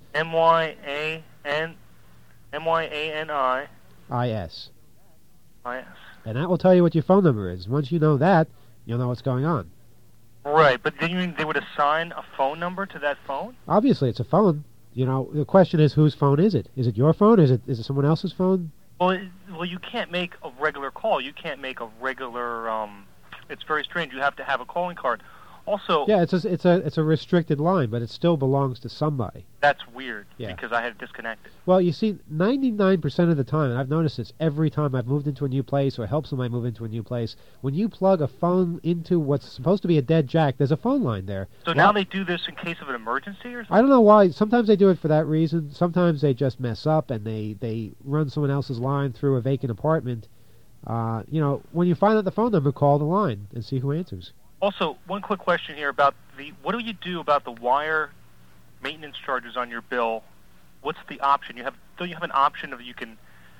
MYANIIS.
And that will tell you what your phone number is. Once you know that, you'll know what's going on.
Right, but do you mean they would assign a phone number to that phone?
Obviously, it's a phone. You know, the question is, whose phone is it? Is it your phone? Is it someone else's phone?
Well, you can't make a regular call. You can't make a regular. It's very strange. You have to have a calling card. Also,
yeah, it's a restricted line, but it still belongs to somebody.
That's weird.
Yeah.
Because I had it disconnected.
Well, you see, 99% of the time, and I've noticed this every time I've moved into a new place or helped somebody move into a new place, when you plug a phone into what's supposed to be a dead jack, there's a phone line there.
So now they do this in case of an emergency or something?
I don't know why. Sometimes they do it for that reason. Sometimes they just mess up and they run someone else's line through a vacant apartment. You know, when you find out the phone number, call the line and see who answers.
Also, one quick question here about what do you do about the wire maintenance charges on your bill? What's the option? Don't you have an option of you can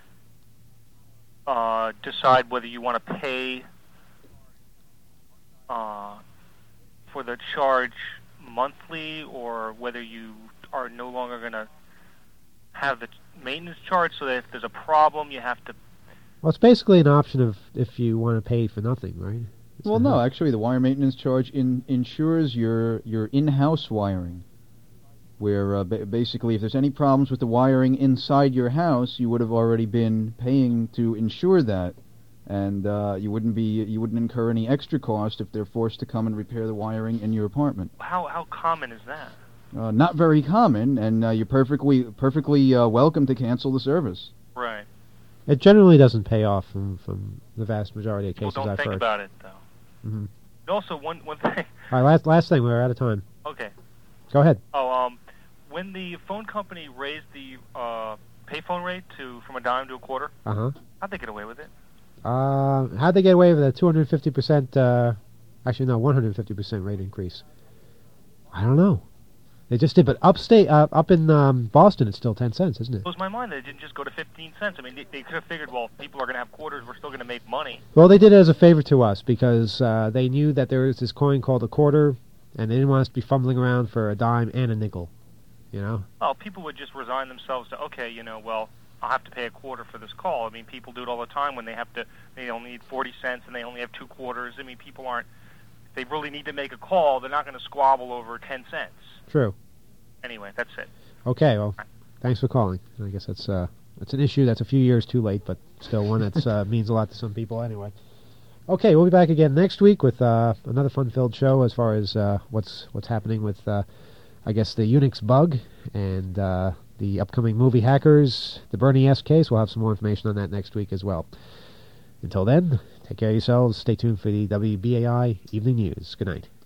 decide whether you want to pay for the charge monthly or whether you are no longer going to have the maintenance charge so that if there's a problem you have to...
Well, it's basically an option of if you want to pay for nothing, right?
Well, no, actually, the wire maintenance charge insures your in-house wiring, where basically if there's any problems with the wiring inside your house, you would have already been paying to insure that, and you wouldn't incur any extra cost if they're forced to come and repair the wiring in your apartment.
How common is that?
Not very common, and you're perfectly welcome to cancel the service.
Right.
It generally doesn't pay off from the vast majority of cases
People don't
I've
think
heard.
about it, though.
Mm-hmm.
Also, one thing...
All right, last thing, we're out of time.
Okay.
Go ahead.
When the phone company raised the payphone rate from a dime to a quarter,
Uh-huh.
how'd they get away with it?
How'd they get away with a 250%, actually no, 150% rate increase? I don't know. They just did, but up in Boston, it's still 10 cents, isn't it?
It blows my mind that it didn't just go to 15 cents. I mean, they could have figured, well, people are going to have quarters, we're still going to make money.
Well, they did it as a favor to us because they knew that there was this coin called a quarter, and they didn't want us to be fumbling around for a dime and a nickel, you know?
Well, people would just resign themselves to, okay, you know, well, I'll have to pay a quarter for this call. I mean, people do it all the time when they only need 40 cents and they only have 2 quarters. I mean, people aren't, if they really need to make a call, they're not going to squabble over 10 cents.
True.
Anyway, that's it.
Okay, well, thanks for calling. I guess that's an issue that's a few years too late, but still one that means a lot to some people anyway. Okay, we'll be back again next week with another fun-filled show as far as what's happening with, I guess, the Unix bug and the upcoming movie Hackers, the Bernie S. case. We'll have some more information on that next week as well. Until then, take care of yourselves. Stay tuned for the WBAI Evening News. Good night.